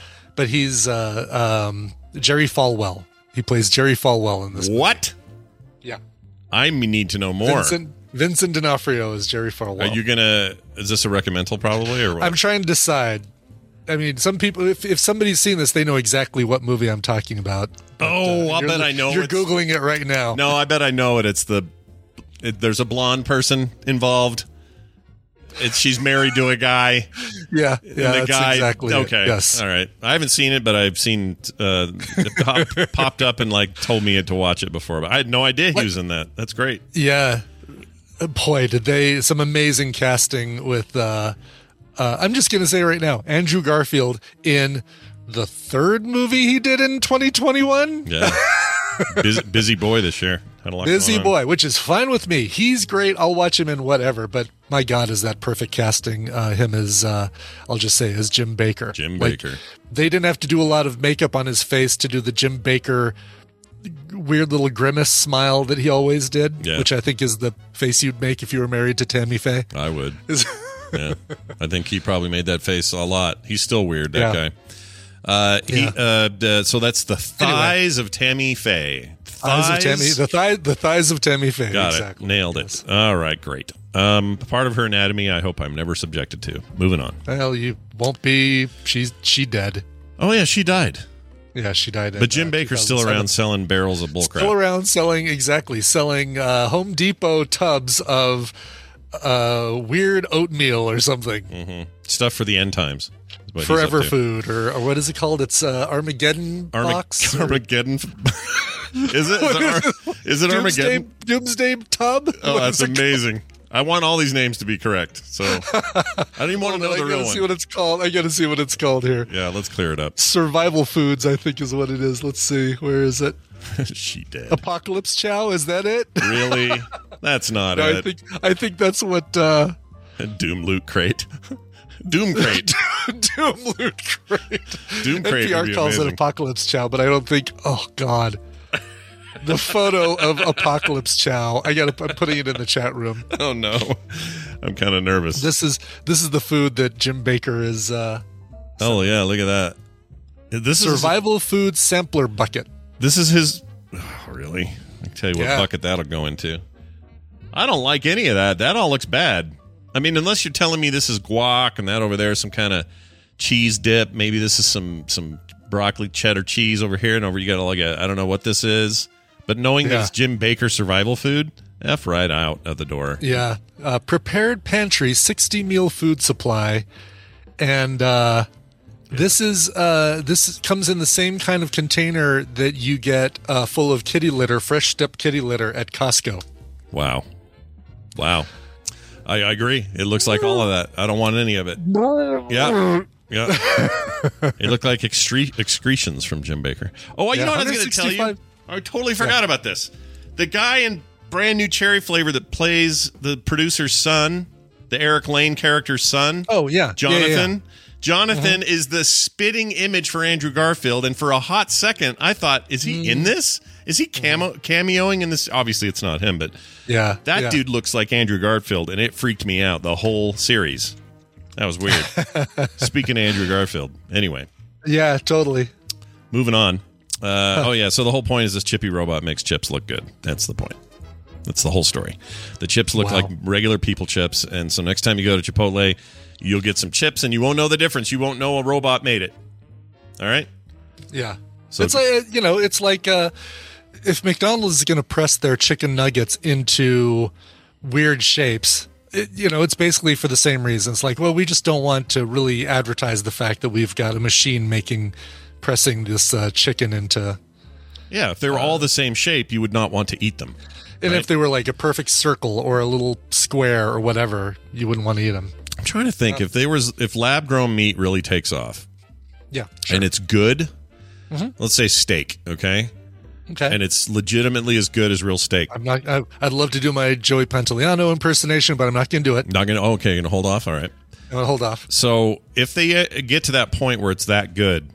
Jerry Falwell. He plays Jerry Falwell in this movie. What? Yeah. I need to know more. Vincent D'Onofrio is Jerry Falwell. Are you is this a recommendal probably, or what? I'm trying to decide. I mean, some people, if somebody's seen this, they know exactly what movie I'm talking about. But, I bet I know. You're Googling it right now. No, I bet I know it. There's a blonde person involved. She's married to a guy. Yeah, the guy. Exactly. Okay. Yes. All right. I haven't seen it, but I've seen it popped up and told me to watch it before. But I had no idea he was in that. That's great. Yeah. Boy, did they some amazing casting with. I'm just gonna say right now, Andrew Garfield in the third movie he did in 2021. Yeah. Busy boy this year. Had a lot Busy boy, which is fine with me. He's great. I'll watch him in whatever. But my God, is that perfect casting? Him as I'll just say as Jim Baker. Baker. They didn't have to do a lot of makeup on his face to do the Jim Baker weird little grimace smile that he always did, which I think is the face you'd make if you were married to Tammy Faye. I would. Yeah, I think he probably made that face a lot. He's still weird, that guy. So that's the thighs of Tammy Faye. The thighs of Tammy Faye. Got exactly. it. Nailed it. All right, great. Part of her anatomy I hope I'm never subjected to. Moving on. Well, you won't be. She dead. Oh, yeah, she died. Yeah, she died. But Jim Baker's still around selling barrels of bullcrap. Still around selling Home Depot tubs of weird oatmeal or something. Mm-hmm. Stuff for the end times. Forever food, or what is it called? It's Armageddon box. Armageddon. Is it Armageddon? Doomsday tub. Oh, that's amazing. I want all these names to be correct. So I don't even want to know the real one. See what it's called. I got to see what it's called here. Yeah, let's clear it up. Survival foods, I think, is what it is. Let's see. Where is it? She did. Apocalypse Chow. Is that it? Really? That's not it. I think that's what. Doom Loot Crate. Doom Crate. Doom Loot Crate. Doom Crate. NPR calls it Apocalypse Chow, but I don't think. Oh God. The photo of Apocalypse Chow. I'm putting it in the chat room. Oh no, I'm kind of nervous. This is the food that Jim Baker is. Oh yeah, look at that. This Survival Food Sampler Bucket. This is his. Oh, really? I can tell you what bucket that'll go into. I don't like any of that. That all looks bad. I mean, unless you're telling me this is guac and that over there is some kind of cheese dip. Maybe this is some broccoli cheddar cheese over here, and over you got like I don't know what this is. But knowing that it's Jim Baker survival food, F right out of the door. Yeah. Prepared pantry, 60 meal food supply. And this comes in the same kind of container that you get full of kitty litter, fresh step kitty litter at Costco. Wow. I agree. It looks like all of that. I don't want any of it. Yeah. It looked like excretions from Jim Baker. Oh, you know what I was going to tell you? I totally forgot about this. The guy in brand new cherry flavor that plays the producer's son, the Eric Lane character's son. Oh, yeah. Jonathan. Yeah. Jonathan is the spitting image for Andrew Garfield. And for a hot second, I thought, is he in this? Is he cameoing in this? Obviously, it's not him, but that dude looks like Andrew Garfield, and it freaked me out, the whole series. That was weird. Speaking of Andrew Garfield. Anyway. Yeah, totally. Moving on. So the whole point is this chippy robot makes chips look good. That's the point. That's the whole story. The chips look like regular people chips, and so next time you go to Chipotle, you'll get some chips, and you won't know the difference. You won't know a robot made it. All right? Yeah. So it's like, it's like if McDonald's is going to press their chicken nuggets into weird shapes, it's basically for the same reason. It's like, well, we just don't want to really advertise the fact that we've got a machine pressing this chicken into. Yeah, if they were all the same shape, you would not want to eat them. And if they were like a perfect circle or a little square or whatever, you wouldn't want to eat them. I'm trying to think if lab grown meat really takes off. Yeah, sure. And it's good. Mm-hmm. Let's say steak, okay? Okay. And it's legitimately as good as real steak. I'd love to do my Joey Pantoliano impersonation, but I'm not going to do it. Not going to. Okay, you're going to hold off. All right. I'm going to hold off. So if they get to that point where it's that good,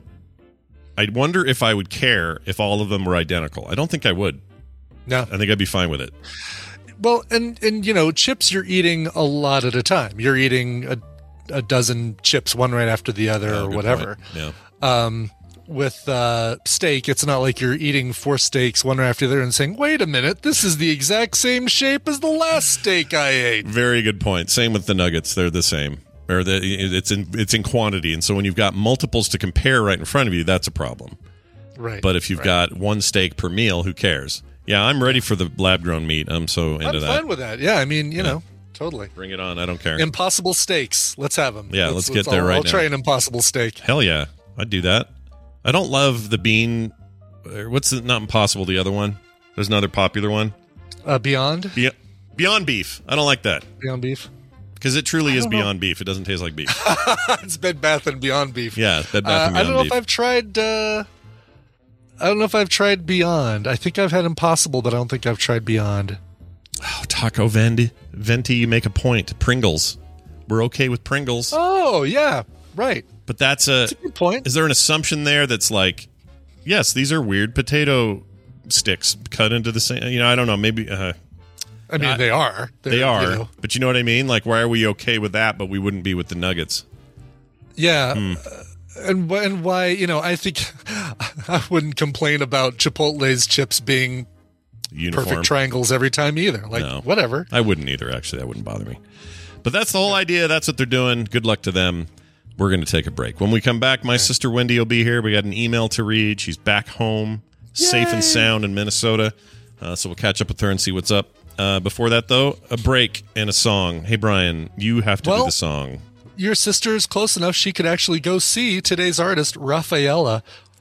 I wonder if I would care if all of them were identical. I don't think I would. No. I think I'd be fine with it. Well, and chips you're eating a lot at a time. You're eating a dozen chips, one right after the other or whatever. Point. Yeah. With steak, it's not like you're eating 4 steaks one right after the other and saying, wait a minute, this is the exact same shape as the last steak I ate. Very good point. Same with the nuggets. They're the same. Or it's in quantity. And so when you've got multiples to compare right in front of you, that's a problem. Right. But if you've got one steak per meal, who cares? Yeah, I'm ready for the lab-grown meat. I'm so into that. I'm fine with that. Yeah, I mean, totally. Bring it on. I don't care. Impossible steaks. Let's have them. Yeah, let's get there right now. I'll try an impossible steak. Hell yeah. I'd do that. I don't love the bean. What's not impossible, the other one? There's another popular one. Beyond? Beyond Beef. I don't like that. Beyond Beef? Because it truly is Beyond Beef. It doesn't taste like beef. It's Bed Bath and Beyond Beef. Yeah, it's Bed Bath and Beyond Beef. I don't know if I've tried Beyond. I think I've had Impossible, but I don't think I've tried Beyond. Oh, Taco Venti, you make a point. Pringles. We're okay with Pringles. Oh, yeah. Right. But that's a good point. Is there an assumption there that's like, yes, these are weird potato sticks cut into the same, I don't know, maybe. I mean, they are. They are. But you know what I mean? Like, why are we okay with that, but we wouldn't be with the nuggets? Yeah. And why, I think I wouldn't complain about Chipotle's chips being uniform, perfect triangles every time either. Like, whatever. I wouldn't either, actually. That wouldn't bother me. But that's the whole idea. That's what they're doing. Good luck to them. We're going to take a break. When we come back, my sister Wendy will be here. We got an email to read. She's back home, safe and sound in Minnesota. So we'll catch up with her and see what's up. Before that, though, a break and a song. Hey, Brian, you have to do the song. Your sister is close enough she could actually go see today's artist, Raffaella,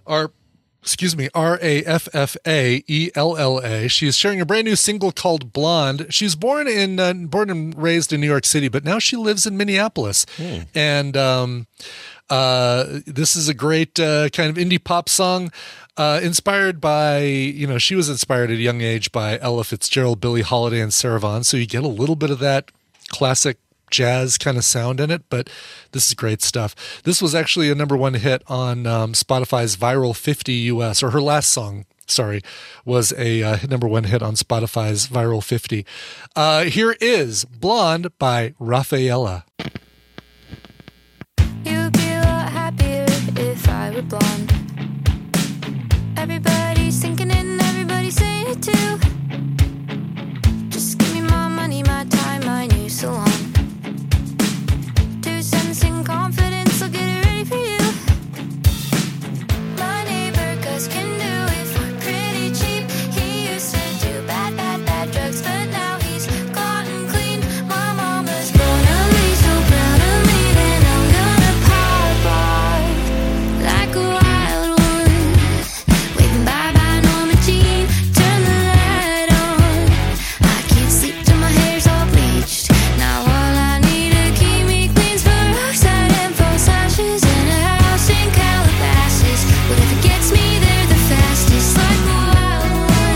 Raffaella. She is sharing a brand new single called Blonde. She's born and raised in New York City, but now she lives in Minneapolis. And this is a great kind of indie pop song. Inspired by, she was inspired at a young age by Ella Fitzgerald, Billie Holiday, and Sarah Vaughan. So you get a little bit of that classic jazz kind of sound in it, but this is great stuff. This was actually a number one hit on Spotify's Viral 50 US, or her last song, was a number one hit on Spotify's Viral 50. Here is Blonde by Raffaella. You'd be a lot happier if I were blonde. Everybody's thinking it and everybody's saying it too. Just give me my money, my time, my new salon. 2 cents in confidence, I'll get it ready for you. My neighbor Gus can do it for pretty cheap. He used to do bad drugs, but now he's gotten clean. My mama's gonna be so proud of me, then I'm gonna pop off like a wild one. Waving bye-bye Norma Jean, turn the light on. I can't sleep till my hair's all bleached. Now all I need to keep me clean's peroxide and false lashes and a house in Calabasas. Whatever gets me there the fastest, like a wild one.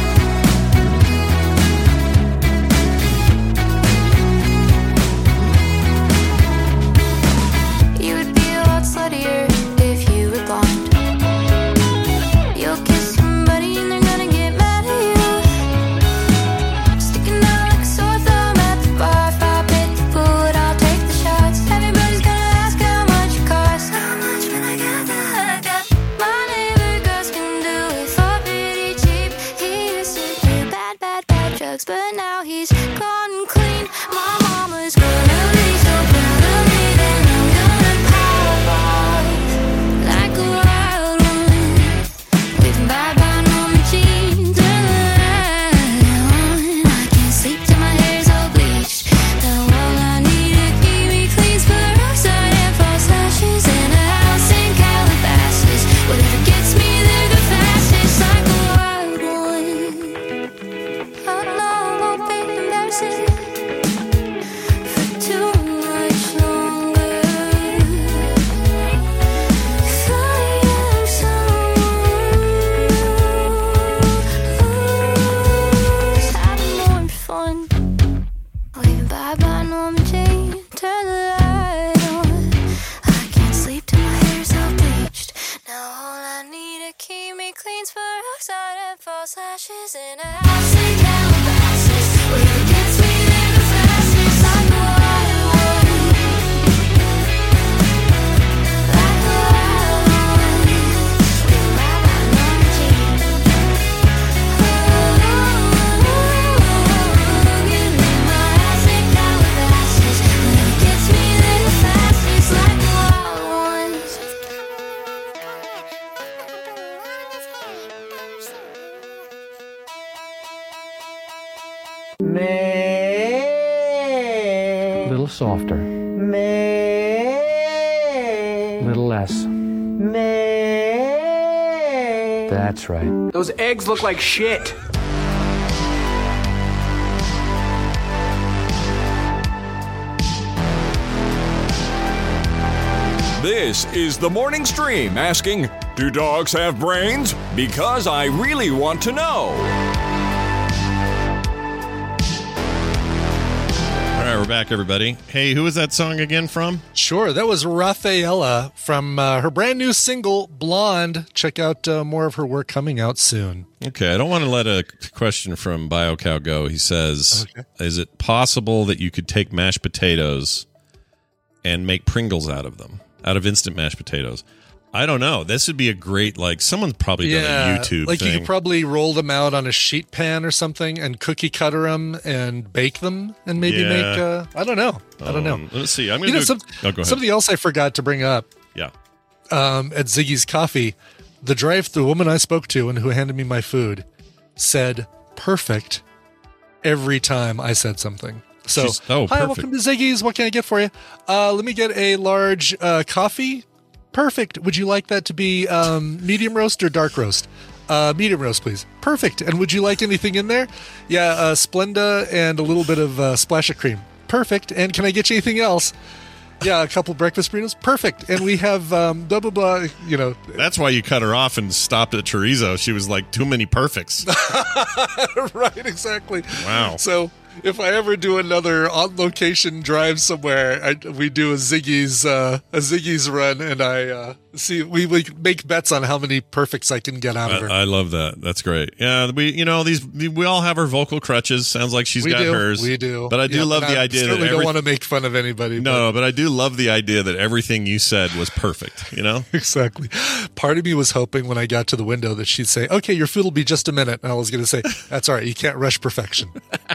You would be a lot sluttier if you were blonde. You'll kiss somebody and they're gonna get mad at you. Sticking out like a sore thumb at the bar. If I hit the food, I'll take the shots. Everybody's gonna ask how much it costs. How much can I get that? My neighbor Gus can do it for pretty cheap. He used to do bad drugs, but now he's gone clean. My mama's gonna be so proud of me, then I'm gonna pop off like a wild one. Waving bye-bye Norma Jean, turn the light on. I can't sleep till my hair's all bleached. Now all I need to keep me clean's peroxide and false lashes and a house in Calabasas. Whatever gets me there the fastest, like a wild one. I know I won't be embarrassing for too much longer. If I am someone who's having more fun, waving bye-bye Norma Jean, turn the light on. I can't sleep till my hair's all bleached. Now all I need to keep me clean's peroxide and false lashes in a house in Calabasas. Whatever gets me there the fastest, like a wild one. Like a wild one. Waving bye-bye Norma Jean. Give me my house in Calabasas. Whatever gets me there the fastest, like a wild one. Little softer. Little less. That's right. Those eggs look like shit. This is the morning stream asking, do dogs have brains? Because I really want to know. All right, we're back, everybody. Hey, who was that song again from? Sure, that was Raffaella from her brand new single, Blonde. Check out more of her work coming out soon. Okay, I don't want to let a question from BioCow go. He says, Is it possible that you could take mashed potatoes and make Pringles out of them? Out of instant mashed potatoes? I don't know. This would be a great, someone's probably done a YouTube thing. thing. You could probably roll them out on a sheet pan or something and cookie cutter them and bake them and maybe make, I don't know. Let's see. I'm going to go ahead. Something else I forgot to bring up. Yeah. At Ziggy's Coffee, the woman I spoke to and who handed me my food said, perfect. every time I said something. So, oh, hi, perfect. welcome to Ziggy's. What can I get for you? Let me get a large coffee. Perfect. Would you like that to be medium roast or dark roast? Medium roast, please. Perfect. And would you like anything in there? Yeah, Splenda and a little bit of splash of cream. Perfect. And can I get you anything else? Yeah, a couple breakfast burritos. Perfect. And we have blah, blah, blah, you know. That's why you cut her off and stopped at chorizo. She was like, too many perfects. Right, exactly. Wow. So if I ever do another on-location drive somewhere, we do a Ziggy's run, and I we make bets on how many perfects I can get out of her. I love that. That's great. Yeah, we all have our vocal crutches. Sounds like she's got hers. We do. But I do love the idea that certainly don't want to make fun of anybody. But I do love the idea that everything you said was perfect. You know, exactly. Part of me was hoping when I got to the window that she'd say, "Okay, your food will be just a minute," and I was going to say, "That's all right. You can't rush perfection."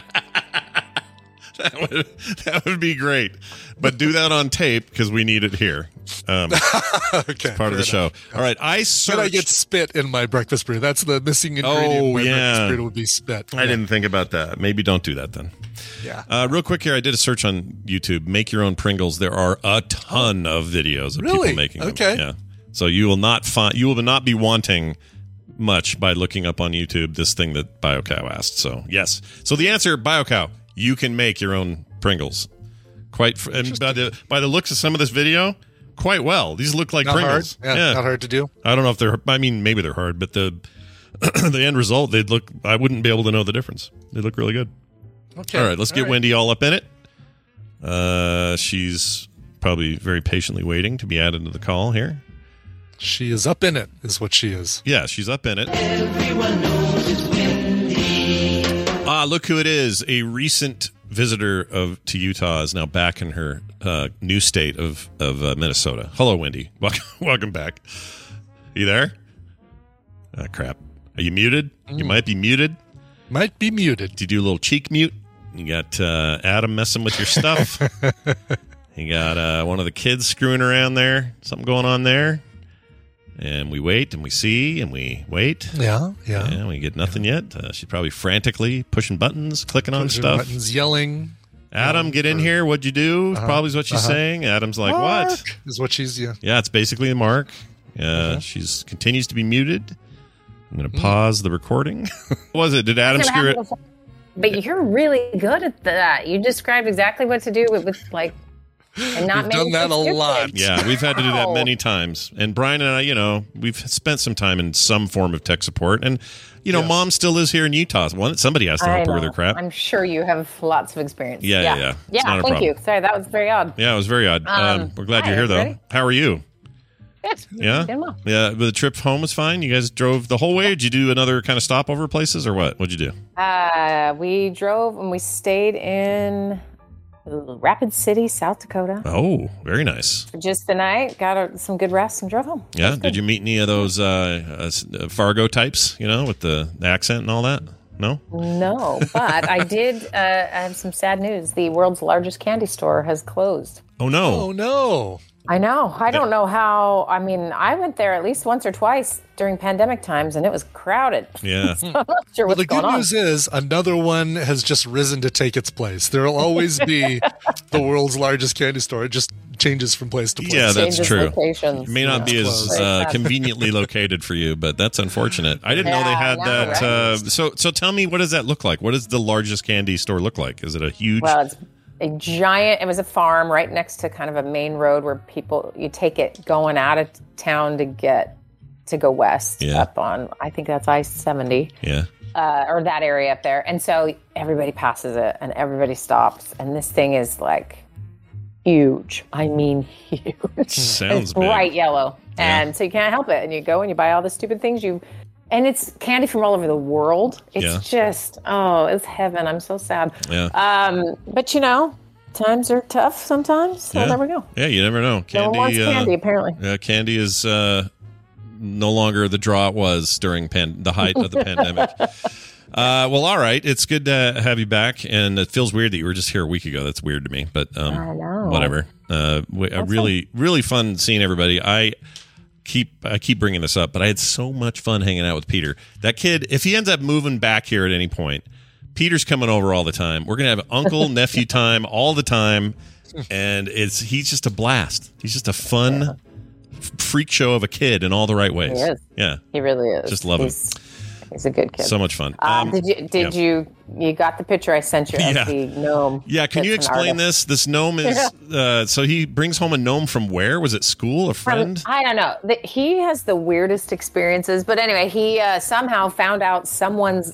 That would be great, but do that on tape because we need it here. Okay, it's part of the show. All right, I get spit in my breakfast burrito. That's the missing ingredient. Oh, in my yeah. breakfast burrito would be spit. I didn't think about that. Maybe don't do that then. Yeah. Real quick here, I did a search on YouTube. Make your own Pringles. There are a ton of videos of people making them. Okay. Yeah. So you will not be wanting much by looking up on YouTube this thing that BioCow asked. So yes. So the answer, BioCow. You can make your own Pringles. And by the looks of some of this video, quite well. These look like not Pringles. Hard. Yeah, not hard to do. I don't know if they're. I mean, maybe they're hard, but the the end result, they'd look. I wouldn't be able to know the difference. They look really good. Okay. All right, let's get Wendy all up in it. She's probably very patiently waiting to be added to the call here. She is up in it, is what she is. Yeah, she's up in it. Everyone knows it's Wendy. Look who it is. A recent visitor to Utah is now back in her new state of Minnesota. Hello, Wendy. Welcome back. You there? Oh, crap. Are you muted? You might be muted. Might be muted. Do you do a little cheek mute? You got Adam messing with your stuff. You got one of the kids screwing around there. Something going on there. And we wait, and we see, and we wait. Yeah. And we get nothing yet. She's probably frantically pushing buttons, clicking on stuff. Buttons, yelling. Adam, get in here. What'd you do? Probably is what she's saying. Adam's like, Mark what? Is what she's, yeah. Yeah, it's basically a Mark. She's continues to be muted. I'm going to pause the recording. What was it? Did Adam screw it? But you're really good at that. You described exactly what to do with like... And not we've done that a lot. Yeah, we've had to do that many times. And Brian and I, we've spent some time in some form of tech support. And, Mom still is here in Utah. Somebody has to help her with her crap. I'm sure you have lots of experience. Yeah. Yeah, thank you. Sorry, that was very odd. Yeah, it was very odd. We're glad you're here, though. Ready? How are you? Good. Yeah? Well. Yeah, but the trip home was fine? You guys drove the whole way? Did you do another kind of stopover places or what? What'd you do? We drove and we stayed in... Rapid City, South Dakota. Oh, very nice. For just the night, got some good rest and drove home. Yeah. Did you meet any of those Fargo types, with the accent and all that? No? No, but I did have some sad news. The world's largest candy store has closed. Oh, no. Oh, no. I know. I don't know how. I mean, I went there at least once or twice during pandemic times, and it was crowded. Yeah. So I'm not sure what's going on. The good news is another one has just risen to take its place. There will always be the world's largest candy store. It just changes from place to place. Yeah, that's true. Locations. It may not be as conveniently located for you, but that's unfortunate. I didn't know they had that. Right. So tell me, what does that look like? What does the largest candy store look like? Is it a huge... Well, it's a giant, it was a farm right next to kind of a main road where you take it going out of town to go west up on, I think that's I-70. Yeah. Or that area up there. And so everybody passes it and everybody stops. And this thing is like huge. I mean, huge. Sounds it's bright yellow. And so you can't help it. And you go and you buy all the stupid things and it's candy from all over the world. It's just, it's heaven. I'm so sad. Yeah. But times are tough sometimes. So there we go. Yeah, you never know. Candy, no one wants candy, apparently. Candy is no longer the draw it was during the height of the pandemic. Well, all right. It's good to have you back. And it feels weird that you were just here a week ago. That's weird to me. But whatever. Really fun seeing everybody. I keep bringing this up, but I had so much fun hanging out with Peter. That kid, if he ends up moving back here at any point, Peter's coming over all the time. We're going to have uncle, nephew time all the time. And he's just a blast. He's just a fun freak show of a kid in all the right ways. He is. Yeah. He really is. Just love him. He's a good kid. So much fun. Did you got the picture I sent you of the gnome? Yeah, can you explain this? This gnome is, so he brings home a gnome from where? Was it school, a friend? I don't know. He has the weirdest experiences. But anyway, he somehow found out someone's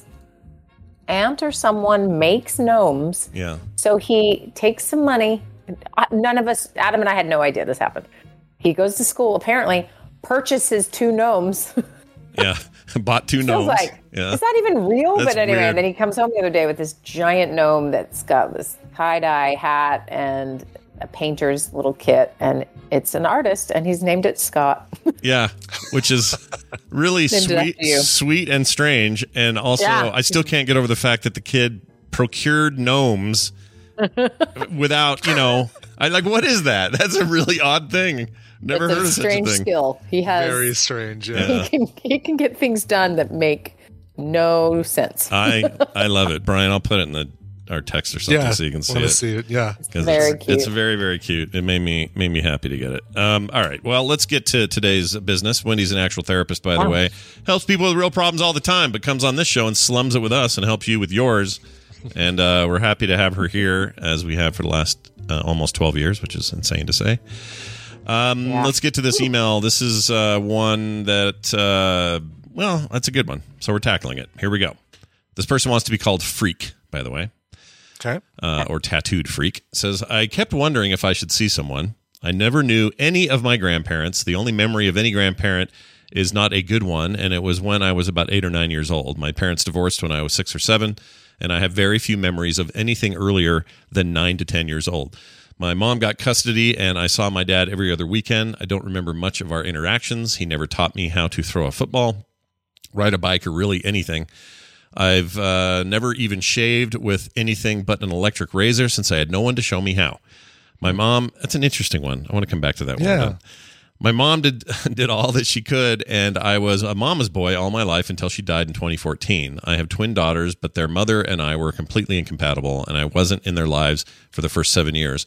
aunt or someone makes gnomes. Yeah. So he takes some money. None of us, Adam and I had no idea this happened. He goes to school, apparently, purchases 2 gnomes. Yeah. Bought 2 gnomes. Like, is that even real? That's but anyway, weird. and then he comes home the other day with this giant gnome that's got this tie-dye hat and a painter's little kit, and it's an artist, and he's named it Scott. Yeah, which is really Named it after you. sweet and strange. And also, I still can't get over the fact that the kid procured gnomes without, what is that? That's a really odd thing. Never heard of such a thing. Strange skill. He has Very strange. Yeah. He can get things done that make no sense. I love it, Brian. I'll put it in our text or something so you can see it. See it. Yeah, very cute. It's very, very cute. It made me happy to get it. All right. Well, let's get to today's business. Wendy's an actual therapist, by the way. Helps people with real problems all the time, but comes on this show and slums it with us and helps you with yours. And we're happy to have her here, as we have for the last almost 12 years, which is insane to say. Let's get to this email. This is one that, that's a good one. So we're tackling it. Here we go. This person wants to be called Freak, by the way. Okay. Or Tattooed Freak. Says, I kept wondering if I should see someone. I never knew any of my grandparents. The only memory of any grandparent is not a good one, and it was when I was about 8 or 9 years old. My parents divorced when I was 6 or 7, and I have very few memories of anything earlier than 9 to 10 years old. My mom got custody, and I saw my dad every other weekend. I don't remember much of our interactions. He never taught me how to throw a football, ride a bike, or really anything. I've never even shaved with anything but an electric razor since I had no one to show me how. My mom, that's an interesting one. I want to come back to that one. Yeah. My mom did all that she could, and I was a mama's boy all my life until she died in 2014. I have twin daughters, but their mother and I were completely incompatible, and I wasn't in their lives for the first 7 years,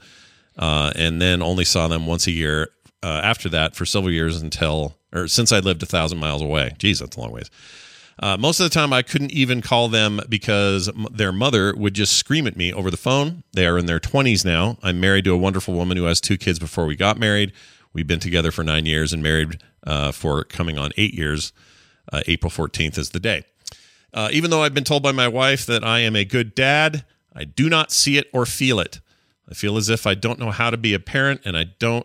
and then only saw them once a year after that for several years since I lived 1,000 miles away. Geez, that's a long ways. Most of the time, I couldn't even call them because their mother would just scream at me over the phone. They are in their 20s now. I'm married to a wonderful woman who has 2 kids before we got married. We've been together for 9 years and married for coming on 8 years. April 14th is the day. Even though I've been told by my wife that I am a good dad, I do not see it or feel it. I feel as if I don't know how to be a parent, and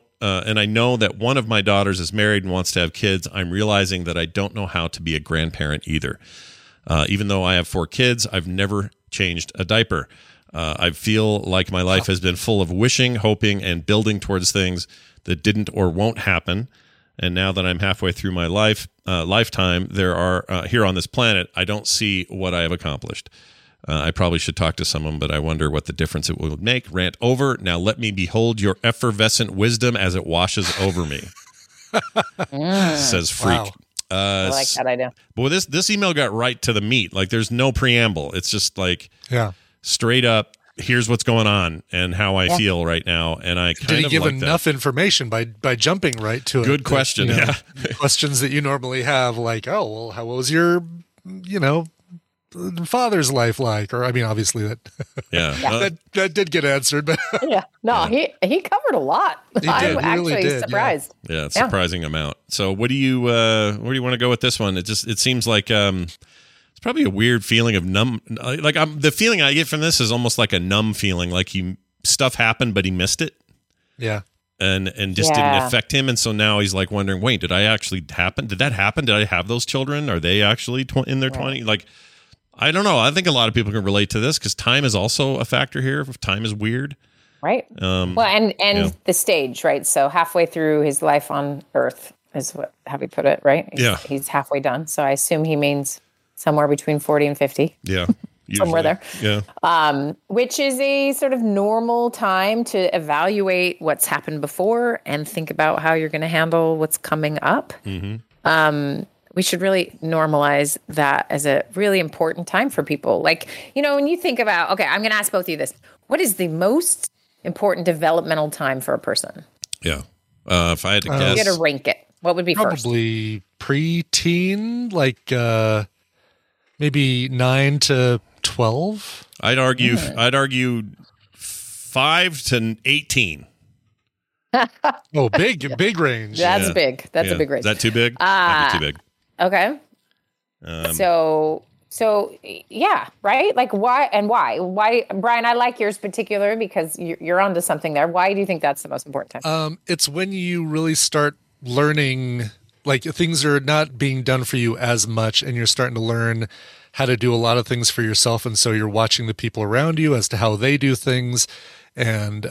I know that one of my daughters is married and wants to have kids. I'm realizing that I don't know how to be a grandparent either. Even though I have 4 kids, I've never changed a diaper. I feel like my life has been full of wishing, hoping, and building towards things that didn't or won't happen. And now that I'm halfway through my lifetime, there are here on this planet, I don't see what I have accomplished. I probably should talk to someone, but I wonder what the difference it would make. Rant over. Now let me behold your effervescent wisdom as it washes over me. Says Freak. Wow. I like that idea. But this email got right to the meat. Like, there's no preamble. It's just like straight up, here's what's going on and how I feel right now. And I kind Did he of give like enough information by jumping right to it? Good question. Questions that you normally have, like, oh, well, how was your, father's life like? Or, I mean, obviously that that did get answered, but he covered a lot. I'm actually surprised. Yeah, it's a surprising amount. So where do you want to go with this one? It seems like it's probably a weird feeling of numb. Like the feeling I get from this is almost like a numb feeling, like stuff happened, but he missed it. Yeah. And just didn't affect him. And so now he's like wondering, wait, did I actually happen? Did that happen? Did I have those children? Are they actually in their 20s? Like, I don't know. I think a lot of people can relate to this because time is also a factor here. If time is weird. Right. And the stage, right? So halfway through his life on Earth is how we put it, right? He's halfway done. So I assume he means somewhere between 40 and 50. Yeah. Somewhere there. Yeah. Which is a sort of normal time to evaluate what's happened before and think about how you're going to handle what's coming up. Mm-hmm. we should really normalize that as a really important time for people. Like, when you think about, okay, I'm going to ask both of you this. What is the most important developmental time for a person? Yeah. If I had to guess. You got to rank it. What would be probably preteen, like maybe 9 to 12. I'd argue 5 to 18. Oh, big range. That's big. That's a big range. Is that too big? That'd be too big. Okay. So yeah, right? Like why? Why, Brian, I like yours particular because you're onto something there. Why do you think that's the most important time? It's when you really start learning, like things are not being done for you as much and you're starting to learn how to do a lot of things for yourself. And so you're watching the people around you as to how they do things and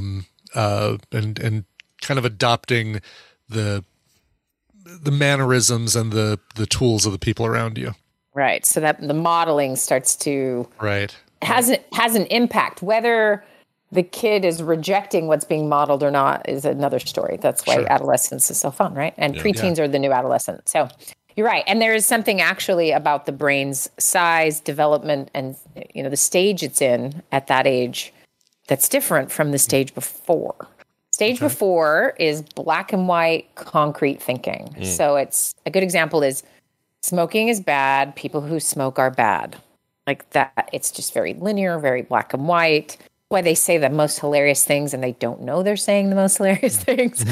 kind of adopting the mannerisms and the tools of the people around you. Right. So that the modeling starts to has an impact. Whether the kid is rejecting what's being modeled or not is another story. That's why adolescence is so fun, right? And preteens are the new adolescent. So you're right. And there is something actually about the brain's size, development, and the stage it's in at that age that's different from the stage before. Stage before is black and white, concrete thinking. So it's a good example is smoking is bad. People who smoke are bad. Like that. It's just very linear, very black and white. Why they say the most hilarious things and they don't know they're saying the most hilarious things.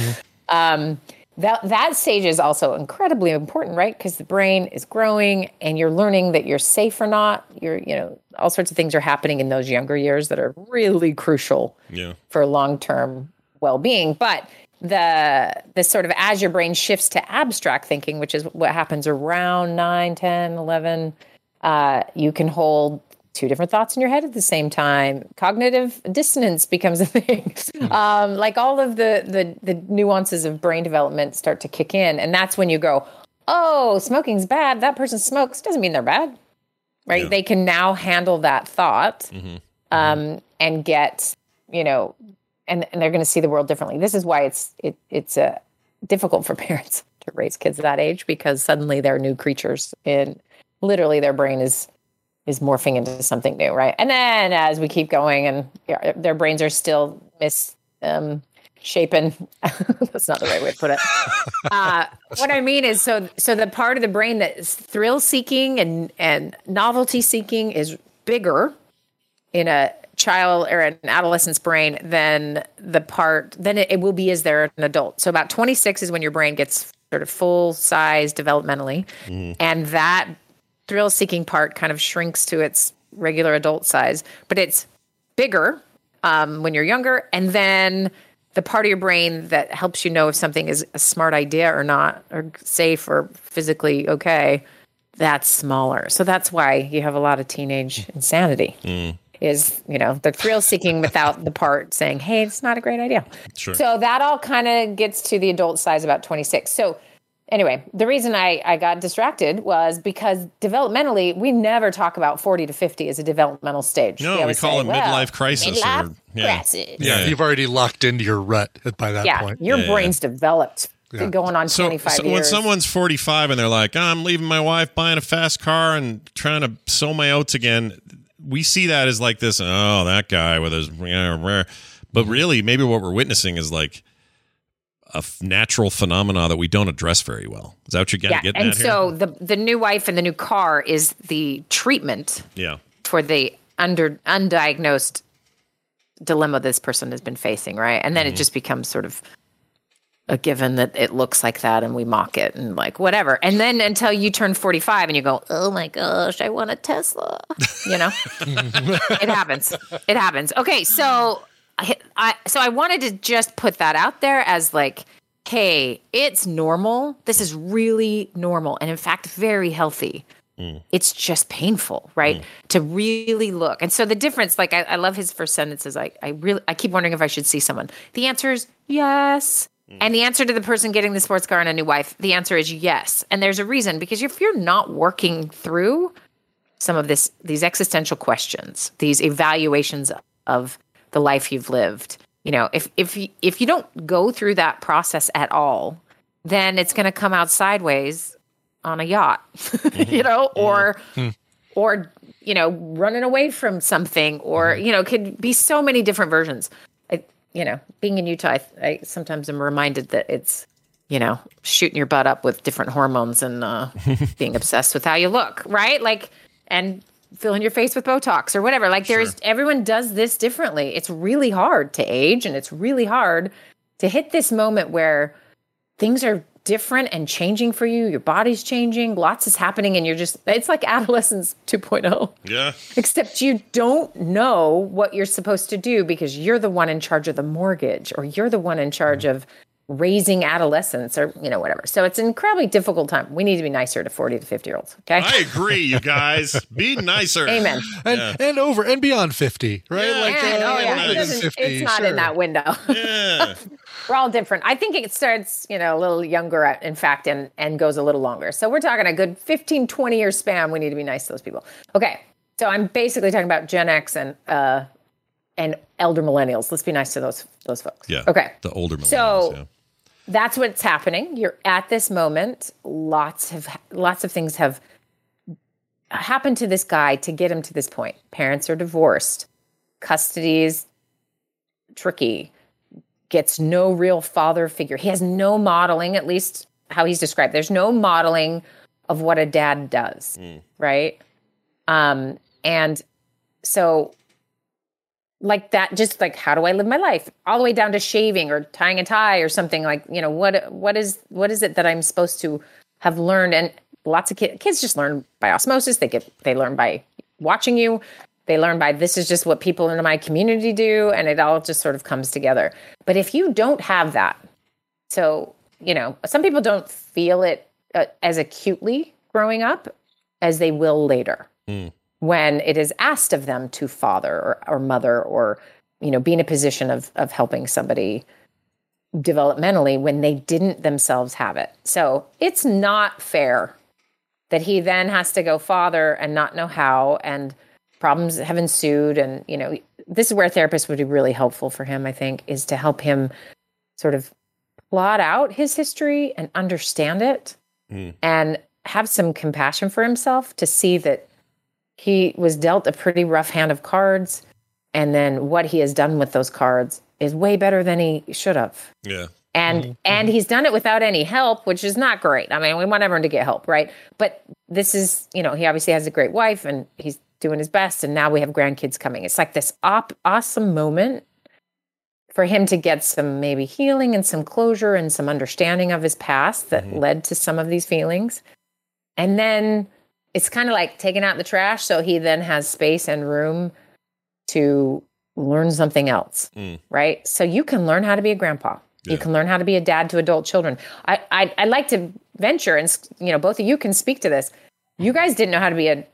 That stage is also incredibly important, right? Because the brain is growing and you're learning that you're safe or not. All sorts of things are happening in those younger years that are really crucial for long-term well-being. But the sort of as your brain shifts to abstract thinking, which is what happens around 9, 10, 11, you can hold two different thoughts in your head at the same time. Cognitive dissonance becomes a thing. Like all of the nuances of brain development start to kick in. And that's when you go, oh, smoking's bad. That person smokes. Doesn't mean they're bad, right? Yeah. They can now handle that thought and get, and they're going to see the world differently. This is why it's difficult for parents to raise kids at that age, because suddenly they're new creatures and literally their brain is morphing into something new, right? And then as we keep going and their brains are still misshapen, that's not the right way to put it. What I mean is, so the part of the brain that is thrill-seeking and novelty-seeking is bigger in a child or an adolescent's brain than it will be as they're an adult. So about 26 is when your brain gets sort of full size developmentally, and that thrill-seeking part kind of shrinks to its regular adult size, but it's bigger when you're younger. And then the part of your brain that helps you know if something is a smart idea or not, or safe or physically okay, that's smaller. So that's why you have a lot of teenage insanity. Is, the thrill-seeking without the part saying, hey, it's not a great idea. Sure. So that all kind of gets to the adult size about 26. So anyway, the reason I got distracted was because developmentally, we never talk about 40 to 50 as a developmental stage. No, we call it midlife crisis. Crisis. Yeah, you've already locked into your rut by that point. Your brain's developed. Going on 25 years. When someone's 45 and they're like, I'm leaving my wife, buying a fast car, and trying to sow my oats again, we see that as like this, that guy with his rare. But really, maybe what we're witnessing is like a natural phenomena that we don't address very well. Is that what you're getting at here? And so the new wife and the new car is the treatment for the undiagnosed dilemma this person has been facing, right? And then it just becomes sort of a given that it looks like that and we mock it and like whatever. And then until you turn 45 and you go, oh my gosh, I want a Tesla. It happens. It happens. Okay, so I wanted to just put that out there as like, hey, it's normal. This is really normal and in fact very healthy. It's just painful, right? To really look. And so the difference, like I love his first sentences. I keep wondering if I should see someone. The answer is yes. And the answer to the person getting the sports car and a new wife, the answer is yes. And there's a reason, because if you're not working through some of these existential questions, these evaluations of the life you've lived, if you don't go through that process at all, then it's going to come out sideways on a yacht, or running away from something, or could be so many different versions. Being in Utah, I sometimes am reminded that it's shooting your butt up with different hormones and being obsessed with how you look, right? Like, and filling your face with Botox or whatever. Like, everyone does this differently. It's really hard to age, and it's really hard to hit this moment where things are different and changing for you. Your body's changing. Lots is happening, and it's like adolescence 2.0. Yeah. Except you don't know what you're supposed to do because you're the one in charge of the mortgage, or you're the one in charge of raising adolescents, or whatever. So it's an incredibly difficult time. We need to be nicer to 40 to 50-year-olds. Okay. I agree, you guys. Be nicer. Amen. And over and beyond 50, right? Yeah, it's not in that window. Yeah. We're all different. I think it starts, a little younger, in fact, and goes a little longer. So we're talking a good 15, 20-year span. We need to be nice to those people. Okay. So I'm basically talking about Gen X and elder millennials. Let's be nice to those folks. Yeah. Okay. The older millennials. So that's what's happening. You're at this moment. Lots of things have happened to this guy to get him to this point. Parents are divorced. Custody is tricky. Gets no real father figure. He has no modeling, at least how he's described. There's no modeling of what a dad does, right? And so like that, just like, how do I live my life? All the way down to shaving or tying a tie or something, like, what is it that I'm supposed to have learned? And lots of kids just learn by osmosis. They learn by watching you. They learn by, this is just what people in my community do. And it all just sort of comes together. But if you don't have that, so, some people don't feel it as acutely growing up as they will later. When it is asked of them to father or mother, or, be in a position of helping somebody developmentally when they didn't themselves have it. So it's not fair that he then has to go father and not know how, and problems have ensued. And, this is where a therapist would be really helpful for him, I think, is to help him sort of plot out his history and understand it and have some compassion for himself to see that he was dealt a pretty rough hand of cards, and then what he has done with those cards is way better than he should have. Yeah. And he's done it without any help, which is not great. I mean, we want everyone to get help, right? But this is, he obviously has a great wife, and he's doing his best, and now we have grandkids coming. It's like this awesome moment for him to get some maybe healing and some closure and some understanding of his past that led to some of these feelings. And then it's kind of like taking out the trash, so he then has space and room to learn something else, right? So you can learn how to be a grandpa. Yeah. You can learn how to be a dad to adult children. I'd like to venture, and both of you can speak to this. You guys didn't know how to be a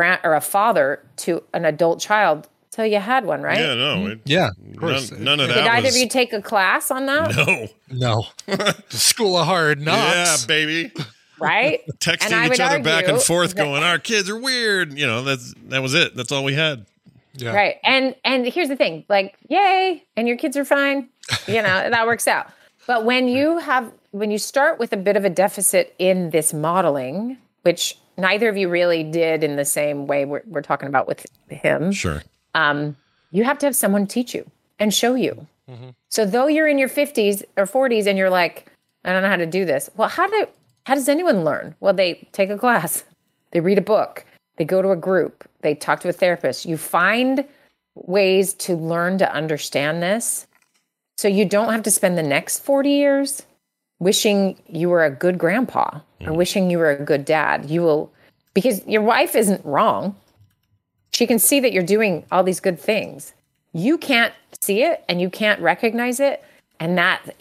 father to an adult child till you had one, right? Yeah, no. Yeah, of course. None of that. Did either of you take a class on that? No. School of hard knocks. Yeah, baby. Right? Texting each other back and forth, going, "Our kids are weird." That was it. That's all we had. Yeah. Right. And here's the thing, like, yay, and your kids are fine. That works out. But when you start with a bit of a deficit in this modeling, which neither of you really did in the same way we're talking about with him. Sure. You have to have someone teach you and show you. Mm-hmm. So though you're in your 50s or 40s and you're like, I don't know how to do this. Well, how does anyone learn? Well, they take a class, they read a book, they go to a group, they talk to a therapist. You find ways to learn to understand this, so you don't have to spend the next 40 years wishing you were a good grandpa or wishing you were a good dad. You will, because your wife isn't wrong. She can see that you're doing all these good things. You can't see it and you can't recognize it. And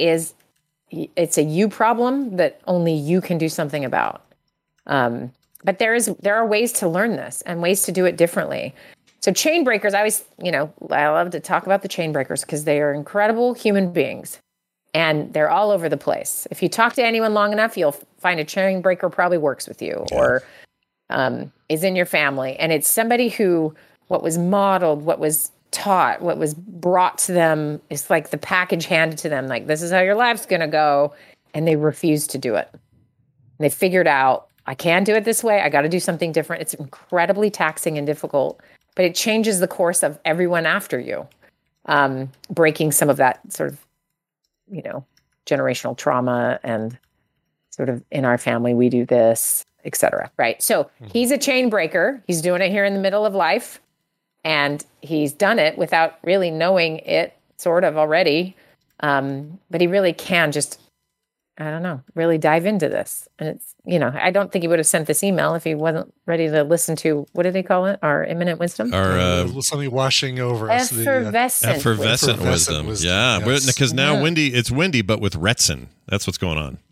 it's a you problem that only you can do something about. But there are ways to learn this and ways to do it differently. So chain breakers, I love to talk about the chain breakers because they are incredible human beings and they're all over the place. If you talk to anyone long enough, you'll find a chain breaker probably works with you or is in your family. And it's somebody who, what was modeled, what was taught, what was brought to them is like the package handed to them. Like, this is how your life's going to go. And they refuse to do it. And they figured out, I can't do it this way. I got to do something different. It's incredibly taxing and difficult, but it changes the course of everyone after you, breaking some of that sort of, generational trauma and sort of in our family, we do this, etc. Right. So he's a chain breaker. He's doing it here in the middle of life, and he's done it without really knowing it sort of already. But he really can just, I don't know, really dive into this. And it's, I don't think he would have sent this email if he wasn't ready to listen to, what did they call it? Our imminent wisdom? Our something washing over us. Effervescent wisdom. Yeah. Because now it's windy, but with Retsin. That's what's going on.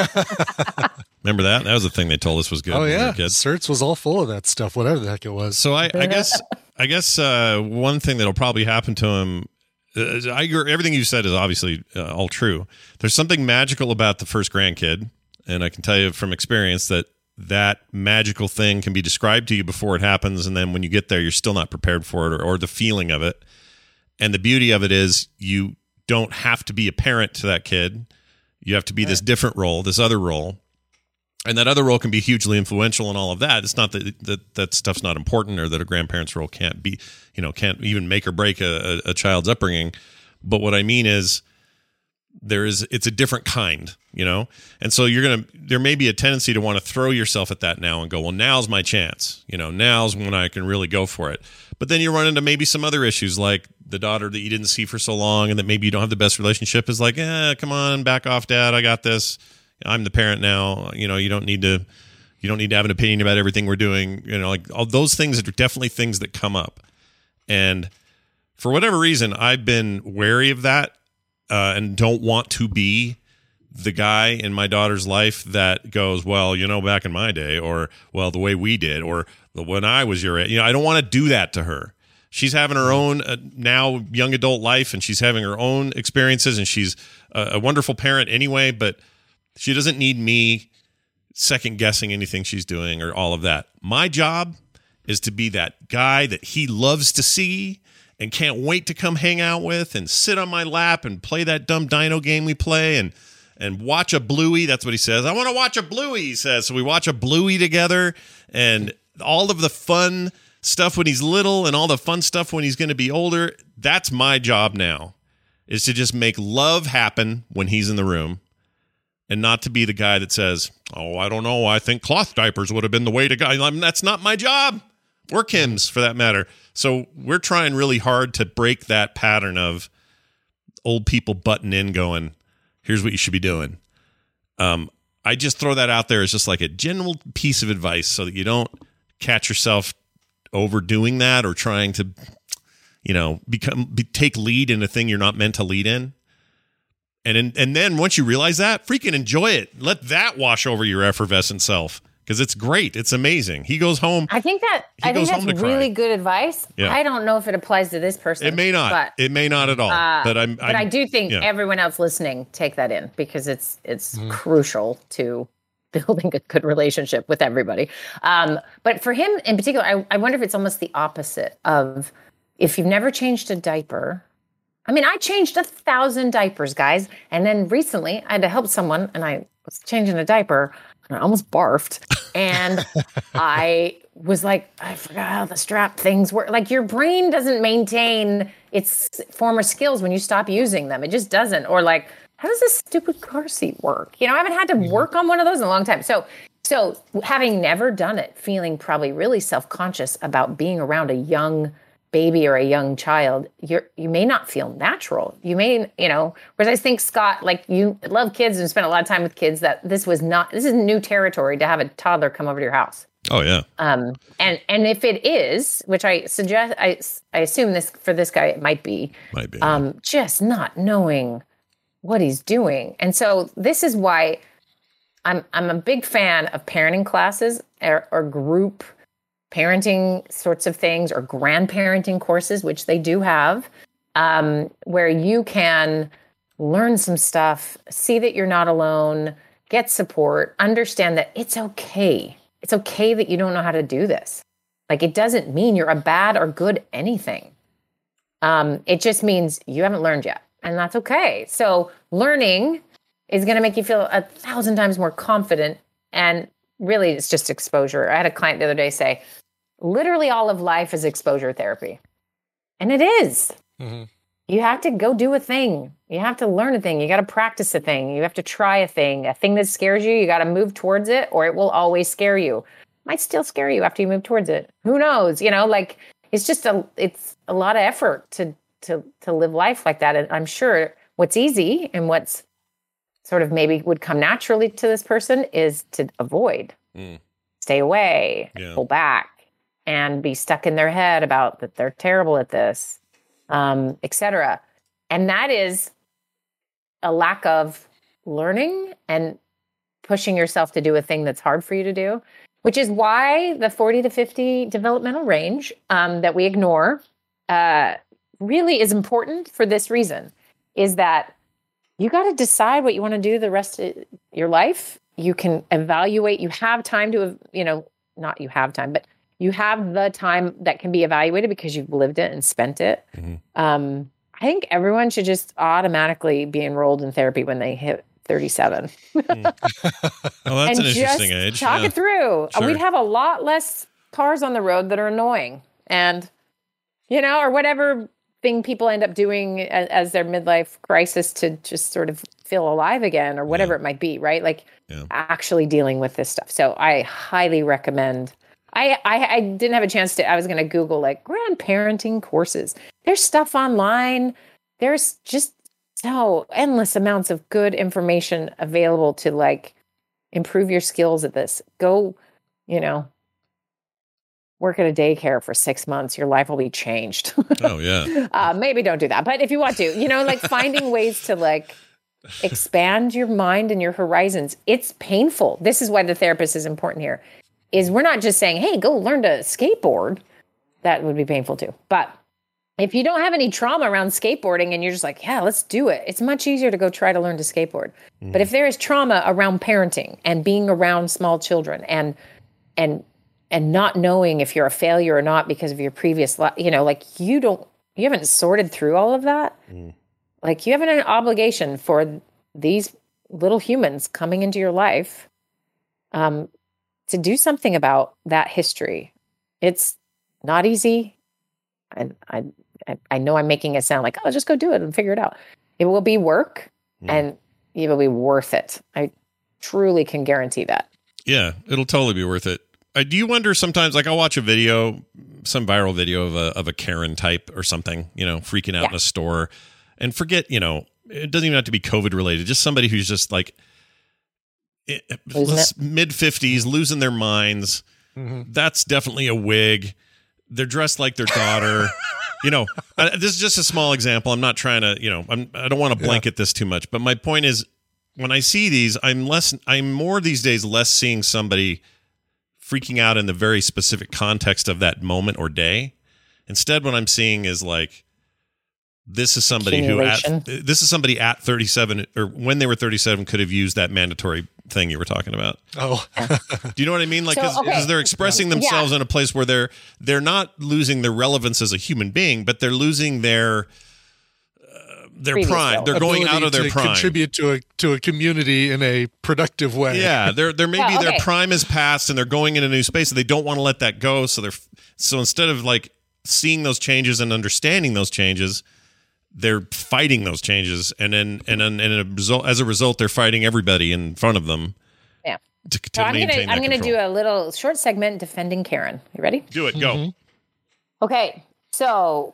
Remember that? That was the thing they told us was good. Oh, yeah. Certs was all full of that stuff, whatever the heck it was. So I guess one thing that'll probably happen to him, I agree, everything you said is obviously all true. There's something magical about the first grandkid, and I can tell you from experience that magical thing can be described to you before it happens, and then when you get there, you're still not prepared for it or the feeling of it. And the beauty of it is you don't have to be a parent to that kid. You have to be this different role, this other role. And that other role can be hugely influential and all of that. It's not that stuff's not important or that a grandparent's role can't be, can't even make or break a child's upbringing. But what I mean is it's a different kind, And so there may be a tendency to want to throw yourself at that now and go, well, now's my chance. Now's when I can really go for it. But then you run into maybe some other issues like the daughter that you didn't see for so long and that maybe you don't have the best relationship is like, come on, back off, Dad. I got this. I'm the parent now. You don't need to have an opinion about everything we're doing. Like all those things are definitely things that come up. And for whatever reason, I've been wary of that and don't want to be the guy in my daughter's life that goes, well, back in my day, or well, the way we did, or when I was your age. I don't want to do that to her. She's having her own now young adult life, and she's having her own experiences, and she's a wonderful parent anyway, but she doesn't need me second guessing anything she's doing or all of that. My job is to be that guy that he loves to see and can't wait to come hang out with and sit on my lap and play that dumb dino game we play and watch a Bluey. That's what he says. I want to watch a Bluey, he says. So we watch a Bluey together, and all of the fun stuff when he's little and all the fun stuff when he's going to be older. That's my job now, is to just make love happen when he's in the room. And not to be the guy that says, oh, I don't know, I think cloth diapers would have been the way to go. I mean, that's not my job. Or Kim's, for that matter. So we're trying really hard to break that pattern of old people butting in going, here's what you should be doing. I just throw that out there as just like a general piece of advice so that you don't catch yourself overdoing that or trying to, take lead in a thing you're not meant to lead in. And then once you realize that, freaking enjoy it. Let that wash over your effervescent self because it's great. It's amazing. He goes home. I think that's really good advice. Yeah. I don't know if it applies to this person. It may not. It may not at all. But I do think everyone else listening take that in because it's crucial to building a good relationship with everybody. But for him in particular, I wonder if it's almost the opposite of if you've never changed a diaper. I mean, I changed 1,000 diapers, guys. And then recently I had to help someone and I was changing a diaper and I almost barfed. And I was like, I forgot how the strap things work. Like your brain doesn't maintain its former skills when you stop using them. It just doesn't. Or like, how does this stupid car seat work? I haven't had to work on one of those in a long time. So having never done it, feeling probably really self-conscious about being around a young baby or a young child, you may not feel natural. You may, whereas I think, Scott, like you love kids and spent a lot of time with kids, that this is new territory to have a toddler come over to your house. Oh yeah. And if it is, which I suggest, I assume this for this guy, it might be. Just not knowing what he's doing. And so this is why I'm a big fan of parenting classes or group parenting sorts of things or grandparenting courses, which they do have, where you can learn some stuff, see that you're not alone, get support, understand that it's okay. It's okay that you don't know how to do this. Like, it doesn't mean you're a bad or good anything. It just means you haven't learned yet, and that's okay. So learning is going to make you feel 1,000 times more confident and really it's just exposure. I had a client the other day say, literally all of life is exposure therapy. And it is. Mm-hmm. You have to go do a thing. You have to learn a thing. You got to practice a thing. You have to try a thing that scares you. You got to move towards it, or it will always scare you. It might still scare you after you move towards it. Who knows? Like it's just it's a lot of effort to live life like that. And I'm sure what's easy and what's sort of maybe would come naturally to this person is to avoid, stay away, pull back, and be stuck in their head about that they're terrible at this. Etc. And that is a lack of learning and pushing yourself to do a thing that's hard for you to do, which is why the 40 to 50 developmental range that we ignore really is important for this reason, is that you got to decide what you want to do the rest of your life. You can evaluate. You have time to, not you have time, but you have the time that can be evaluated because you've lived it and spent it. Mm-hmm. I think everyone should just automatically be enrolled in therapy when they hit 37. Well, that's an interesting age. Talk it through. Sure. We'd have a lot less cars on the road that are annoying, and or whatever thing people end up doing as their midlife crisis to just sort of feel alive again, or whatever it might be. Right? Like actually dealing with this stuff. So I highly recommend. I didn't have a chance to, I was going to Google like grandparenting courses. There's stuff online. There's just so endless amounts of good information available to like improve your skills at this. Go, work at a daycare for 6 months. Your life will be changed. Oh yeah. Maybe don't do that. But if you want to, like finding ways to like expand your mind and your horizons. It's painful. This is why the therapist is important here. Is we're not just saying, hey, go learn to skateboard. That would be painful too. But if you don't have any trauma around skateboarding and you're just like, yeah, let's do it. It's much easier to go try to learn to skateboard. But if there is trauma around parenting and being around small children and not knowing if you're a failure or not because of your previous life, like you haven't sorted through all of that. Like you have an obligation for these little humans coming into your life, to do something about that history. It's not easy. And I know I'm making it sound like, oh, just go do it and figure it out. It will be work and it will be worth it. I truly can guarantee that. Yeah, it'll totally be worth it. Do you wonder sometimes, like I'll watch a video, some viral video of a Karen type or something, freaking out in a store, and forget, it doesn't even have to be COVID related, just somebody who's just like, mid 50s, losing their minds. Mm-hmm. That's definitely a wig. They're dressed like their daughter. This is just a small example. I'm not trying to, I don't want to blanket this too much. But my point is, when I see these, I'm more these days less seeing somebody freaking out in the very specific context of that moment or day. Instead, what I'm seeing is like, this is somebody at 37 or when they were 37 could have used that mandatory thing you were talking about. Oh, do you know what I mean? Like, because they're expressing themselves in a place where they're not losing their relevance as a human being, but they're losing their prime. They're going out of their prime. Contribute to a community in a productive way. Yeah, they're maybe their prime is past and they're going in a new space and they don't want to let that go. So instead of like seeing those changes and understanding those changes, they're fighting those changes, and as a result, they're fighting everybody in front of them. Yeah. To maintain I'm gonna do a little short segment defending Karen. You ready? Do it. Go. Mm-hmm. Okay. So,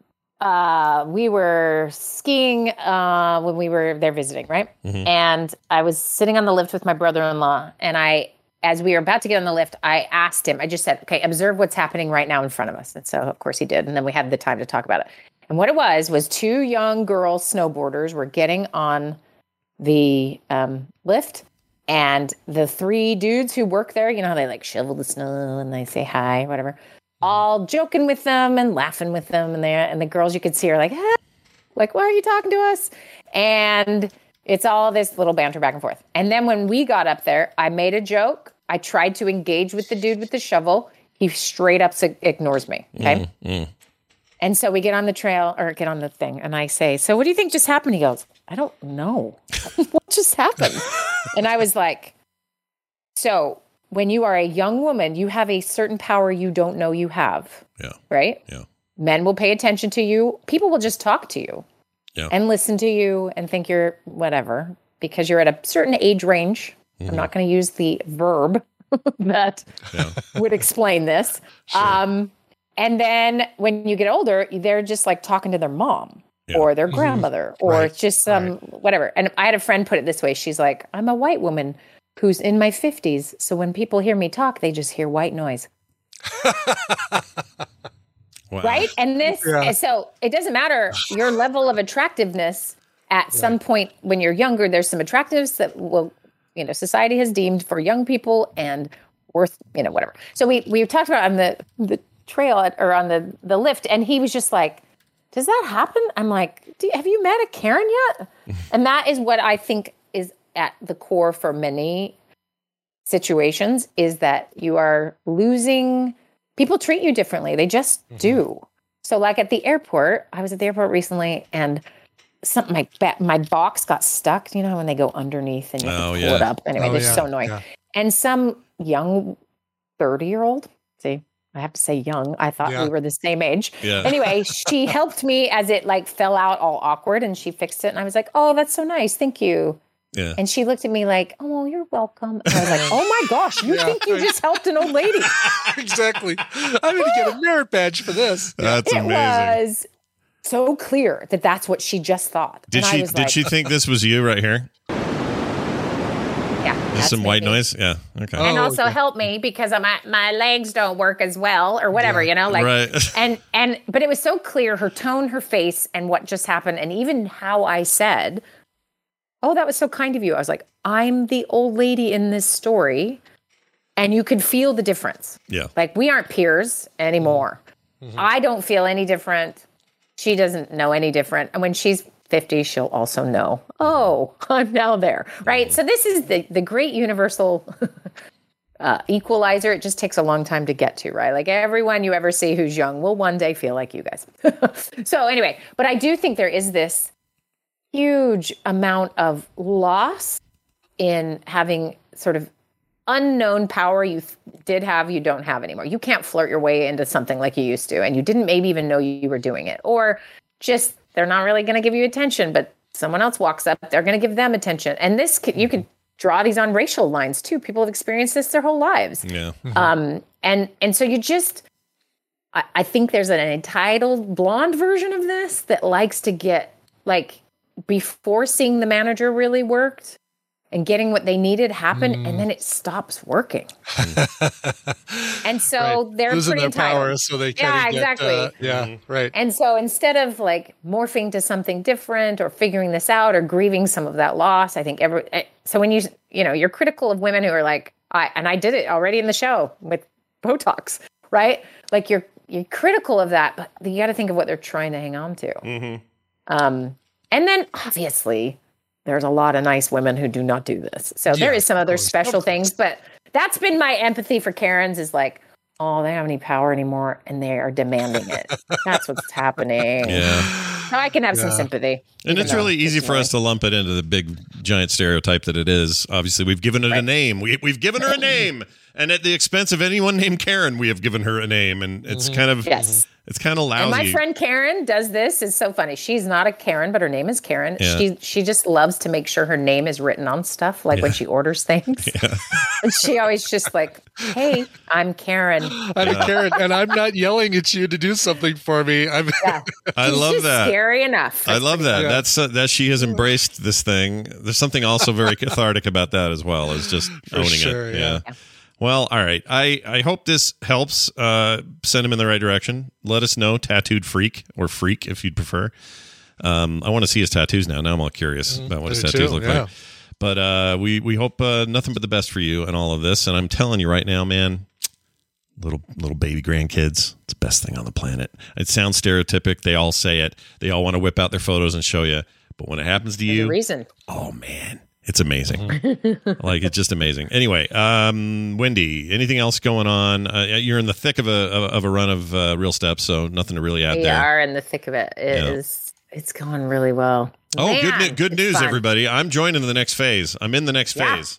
we were skiing when we were there visiting, right? Mm-hmm. And I was sitting on the lift with my brother-in-law, and as we were about to get on the lift, I asked him. I just said, "Okay, observe what's happening right now in front of us." And so, of course, he did. And then we had the time to talk about it. And what it was two young girl snowboarders were getting on the lift, and the three dudes who work there, how they like shovel the snow and they say hi, whatever, all joking with them and laughing with them. And the girls you could see are like, why are you talking to us? And it's all this little banter back and forth. And then when we got up there, I made a joke. I tried to engage with the dude with the shovel. He straight up ignores me. Okay. And so we get on the trail or get on the thing and I say, so what do you think just happened? He goes, I don't know. What just happened? And I was like, so when you are a young woman, you have a certain power you don't know you have. Yeah. Right? Yeah. Men will pay attention to you. People will just talk to you and listen to you and think you're whatever because you're at a certain age range. I'm not going to use the verb that would explain this. Sure. And then when you get older, they're just like talking to their mom or their grandmother or just whatever. And I had a friend put it this way. She's like, I'm a white woman who's in my 50s. So when people hear me talk, they just hear white noise. Wow. Right? And this, so it doesn't matter your level of attractiveness at some point when you're younger, there's some attractiveness that will, society has deemed for young people and worth, whatever. So we talked about on the trail or on the lift, and he was just like, does that happen? I'm like, have you met a Karen yet? And that is what I think is at the core for many situations is that you are losing, people treat you differently. They just do. So like at the airport, I was at the airport recently and my box got stuck. You know when they go underneath and you have to pull it up? Anyway, they're so annoying. Yeah. And some young 30-year-old, see, I have to say young. I thought we were the same age. Yeah. Anyway, she helped me as it like fell out all awkward and she fixed it. And I was like, oh, that's so nice. Thank you. Yeah. And she looked at me like, oh, well, you're welcome. And I was like, oh my gosh, you think you just helped an old lady. Exactly. I'm going to get a merit badge for this. That's amazing. It was so clear that that's what she just thought. Did she think this was you right here? Yeah. Just some white noise? Yeah. Okay. And also help me because my legs don't work as well or whatever, right. But it was so clear, her tone, her face, and what just happened, and even how I said, oh, that was so kind of you. I was like, I'm the old lady in this story, and you could feel the difference. Yeah. Like, we aren't peers anymore. Mm-hmm. I don't feel any different. She doesn't know any different. And when she's 50, she'll also know, oh, I'm now there, right? So this is the great universal equalizer. It just takes a long time to get to, right? Like everyone you ever see who's young will one day feel like you guys. So anyway, but I do think there is this huge amount of loss in having sort of unknown power you did have, you don't have anymore. You can't flirt your way into something like you used to, and you didn't maybe even know you were doing it, or just they're not really going to give you attention, but someone else walks up, they're going to give them attention. And this you could draw these on racial lines too. People have experienced this their whole lives. Yeah. And so you just, I think there's an entitled blonde version of this that likes to get like before seeing the manager really worked and getting what they needed happen, and then it stops working. And so they're losing pretty their entitled. power, so they kind of exactly. Right. And so instead of like morphing to something different or figuring this out or grieving some of that loss, I think so when you're critical of women who are like, I did it already in the show with Botox, right? Like you're critical of that, but you got to think of what they're trying to hang on to. Mm-hmm. And then obviously there's a lot of nice women who do not do this. So there is some other special things, but that's been my empathy for Karens is like, oh, they don't have any power anymore and they are demanding it. That's what's happening. Yeah. So I can have some sympathy. And it's really easy for us to lump it into the big giant stereotype that it is. Obviously, we've given it a name. We've given her a name. And at the expense of anyone named Karen, we have given her a name. And it's kind of it's kind of lousy. And my friend Karen does this. It's so funny. She's not a Karen, but her name is Karen. Yeah. She just loves to make sure her name is written on stuff, like when she orders things. Yeah. And she always just like, hey, I'm Karen. I'm Karen, and I'm not yelling at you to do something for me. I love that. Scary enough. I love that. That's that she has embraced this thing. There's something also very cathartic about that as well, is just owning it. Yeah. Well, all right. I hope this helps send him in the right direction. Let us know, Tattooed Freak, or Freak if you'd prefer. I want to see his tattoos now. Now I'm all curious about what his tattoos look like. But we hope nothing but the best for you and all of this. And I'm telling you right now, man, little baby grandkids, it's the best thing on the planet. It sounds stereotypic. They all say it. They all want to whip out their photos and show you. But when it happens to you, oh man, it's amazing. Like, it's just amazing. Anyway, Wendy, anything else going on? You're in the thick of a run of Real Steps, so nothing to really add there. We are in the thick of it. It's going really well. Oh, man, good news, everybody. I'm joining the next phase. I'm in the next phase.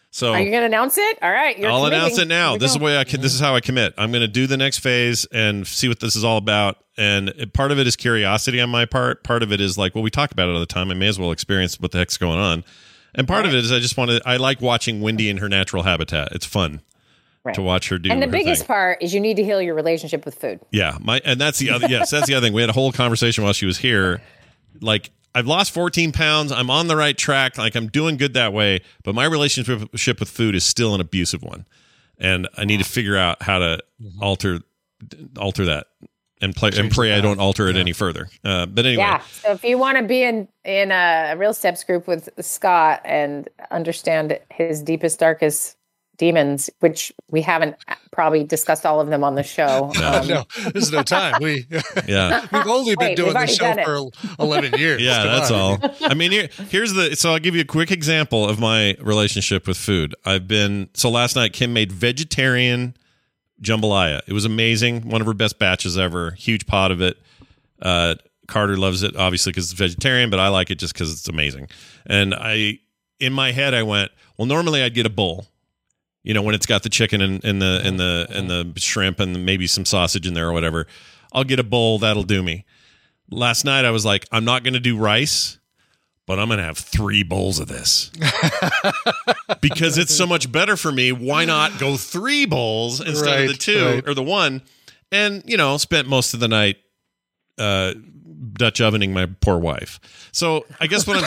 So are you going to announce it? All right, I'll announce it now. This is the way I can. This is how I commit. I'm going to do the next phase and see what this is all about. And part of it is curiosity on my part. Part of it is like, well, we talk about it all the time. I may as well experience what the heck's going on. And part of it is I like watching Wendy in her natural habitat. It's fun to watch her do. And the her biggest thing. part is you need to heal your relationship with food. Yeah, and that's the other. Yes, that's the other thing. We had a whole conversation while she was here. Like, I've lost 14 pounds. I'm on the right track. Like, I'm doing good that way. But my relationship with food is still an abusive one, and I need to figure out how to alter that and pray I don't alter it any further. But anyway, yeah. So if you want to be in a Real Steps group with Scott and understand his deepest, darkest demons, which we haven't probably discussed all of them on the show. No, there's no time. We've only been doing the show for 11 years. Yeah, that's all. I mean, so I'll give you a quick example of my relationship with food. Last night Kim made vegetarian jambalaya. It was amazing. One of her best batches ever. Huge pot of it. Carter loves it, obviously, because it's vegetarian, but I like it just because it's amazing. And in my head, I went, well, normally I'd get a bowl. You know, when it's got the chicken and the shrimp and maybe some sausage in there or whatever, I'll get a bowl. That'll do me. Last night, I was like, I'm not going to do rice, but I'm going to have 3 bowls of this because it's so much better for me. Why not go 3 bowls instead of the 2 or the 1? And, spent most of the night Dutch ovening my poor wife. So I guess what I'm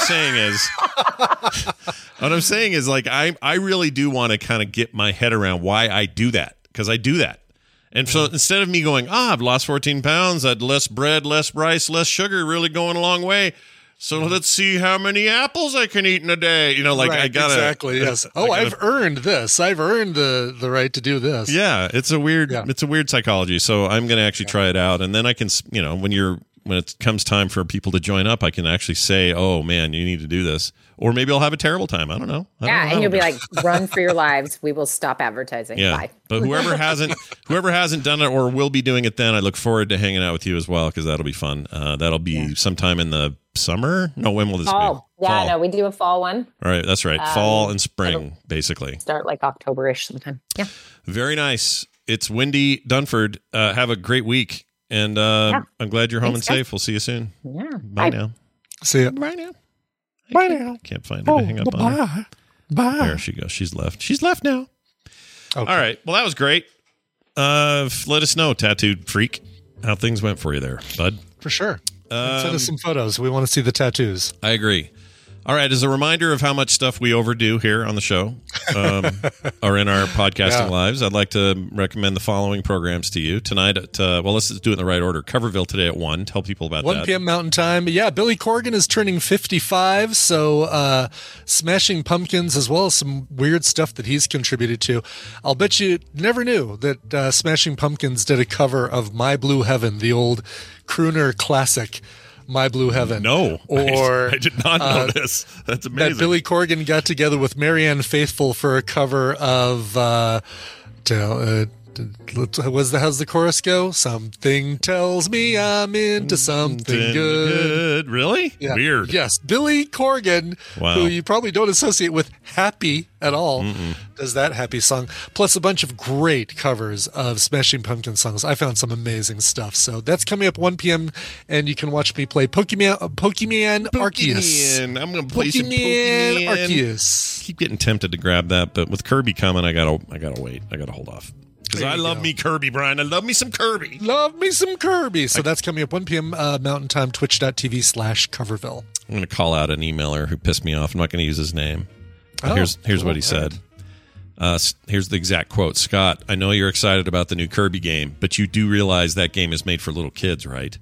saying is like, I really do want to kind of get my head around why I do that, because I do that. And so instead of me going, I've lost 14 pounds, I'd less bread, less rice, less sugar, really going a long way. So let's see how many apples I can eat in a day. I gotta exactly. Yes. I've earned this. I've earned the right to do this. Yeah, it's a weird psychology. So I'm going to actually try it out, and then I can, when it comes time for people to join up, I can actually say, "Oh man, you need to do this," or maybe I'll have a terrible time. I don't know. And you'll be like, "Run for your lives! We will stop advertising." Yeah. Bye. But whoever hasn't done it or will be doing it, then I look forward to hanging out with you as well, because that'll be fun. That'll be sometime in the summer. No, when will this be? Yeah, fall. No, we do a fall one. All right, that's right. Fall and spring, basically. Start like October-ish sometime. Yeah. Very nice. It's Wendy Dunford. Have a great week. And I'm glad you're home and safe. We'll see you soon. Yeah. Bye now. See ya. Bye now. Bye now. Can't find her to hang up on her. Bye. There she goes. She's left. She's left now. Okay. All right. Well, that was great. Let us know, Tattooed Freak, how things went for you there, bud. For sure. Send us some photos. We want to see the tattoos. I agree. All right. As a reminder of how much stuff we overdo here on the show or in our podcasting lives, I'd like to recommend the following programs to you tonight. Let's do it in the right order. Coverville today at 1. Tell people about 1 that. 1 p.m. Mountain Time. Yeah, Billy Corgan is turning 55, so Smashing Pumpkins, as well as some weird stuff that he's contributed to. I'll bet you never knew that Smashing Pumpkins did a cover of My Blue Heaven, the old crooner classic. My Blue Heaven. No, or I did not know this. That's amazing. That Billy Corgan got together with Marianne Faithfull for a cover of how's the chorus go? Something tells me I'm into something good. Really? Yeah. Weird. Yes. Billy Corgan, who you probably don't associate with Happy at all, does that Happy song. Plus a bunch of great covers of Smashing Pumpkin songs. I found some amazing stuff. So that's coming up 1 p.m. and you can watch me play Pokemon Arceus. I'm going to play some Pokemon Arceus. Keep getting tempted to grab that, but with Kirby coming, I gotta wait. I gotta hold off. Because I love me Kirby, Brian. I love me some Kirby. Love me some Kirby. So that's coming up 1 p.m. Mountain Time, twitch.tv/Coverville. I'm going to call out an emailer who pissed me off. I'm not going to use his name. Here's what he said. Here's the exact quote. Scott, I know you're excited about the new Kirby game, but you do realize that game is made for little kids, right?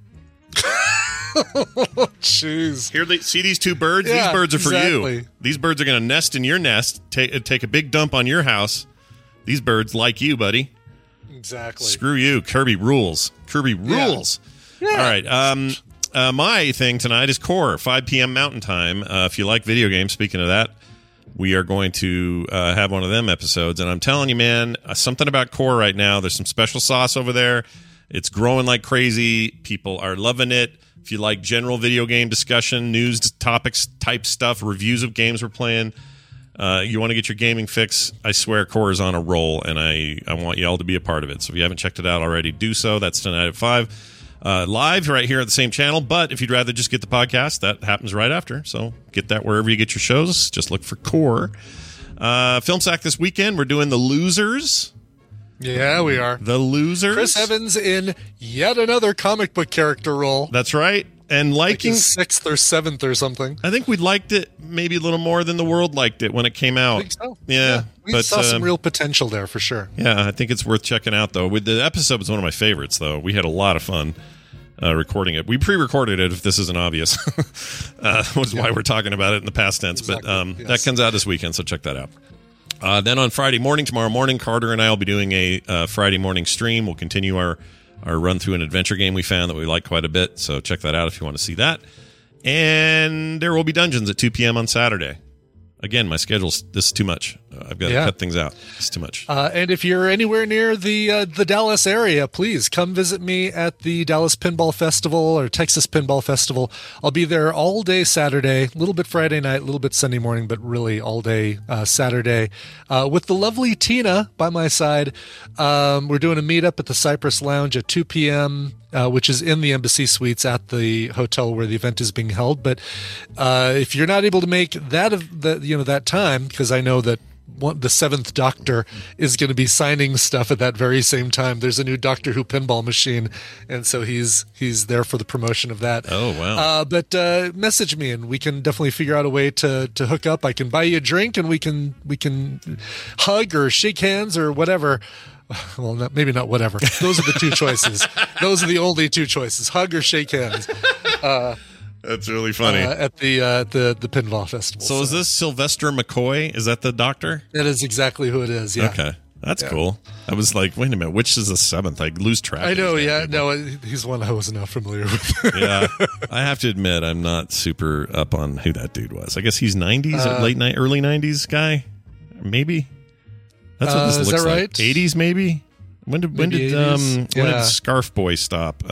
Jeez. See these 2 birds? Yeah, these birds are for exactly. you. These birds are going to nest in your nest, take a big dump on your house. These birds like you, buddy. Exactly. Screw you. Kirby rules. Kirby rules. Yeah. All right. My thing tonight is Core, 5 p.m. Mountain Time. If you like video games, speaking of that, we are going to have one of them episodes. And I'm telling you, man, something about Core right now. There's some special sauce over there. It's growing like crazy. People are loving it. If you like general video game discussion, news, topics type stuff, reviews of games we're playing, You want to get your gaming fix, I swear Core is on a roll, and I want you all to be a part of it. So if you haven't checked it out already, do so. That's tonight at 5. Live right here at the same channel. But if you'd rather just get the podcast, that happens right after. So get that wherever you get your shows. Just look for Core. Film Sack this weekend, we're doing The Losers. Yeah, we are. The Losers. Chris Evans in yet another comic book character role. That's right. And liking like 6th or 7th or something. I think we liked it maybe a little more than the world liked it when it came out. I think so. Yeah. We saw some real potential there for sure. Yeah, I think it's worth checking out, though. The episode was one of my favorites, though. We had a lot of fun recording it. We pre-recorded it, if this isn't obvious, which is why we're talking about it in the past tense. Exactly. But that comes out this weekend, so check that out. Then on Friday morning, tomorrow morning, Carter and I will be doing a Friday morning stream. We'll continue our run through an adventure game we found that we like quite a bit. So check that out if you want to see that. And there will be Dungeons at 2 p.m. on Saturday. Again, my schedule's this is too much. I've got to cut things out. It's too much. And if you're anywhere near the Dallas area, please come visit me at the Dallas Pinball Festival or Texas Pinball Festival. I'll be there all day Saturday, a little bit Friday night, a little bit Sunday morning, but really all day Saturday with the lovely Tina by my side. We're doing a meetup at the Cypress Lounge at 2 p.m., which is in the Embassy Suites at the hotel where the event is being held. But if you're not able to make that time, because I know that the 7th Doctor is going to be signing stuff at that very same time. There's a new Doctor Who pinball machine, and so he's there for the promotion of that. Oh, wow. But message me, and we can definitely figure out a way to hook up. I can buy you a drink, and we can hug or shake hands or whatever. Well, maybe not whatever. Those are the two choices. Those are the only two choices: hug or shake hands. That's really funny. At the Pinball Festival. So is this Sylvester McCoy? Is that the Doctor? That is exactly who it is, yeah. Okay. That's cool. I was like, wait a minute, which is the 7th? I lose track. I know, yeah. No, he's one I was not familiar with. Yeah. I have to admit, I'm not super up on who that dude was. I guess he's 90s, early 90s guy? Maybe? That's what this looks is that like. right? 80s, maybe? When did Scarf Boy stop?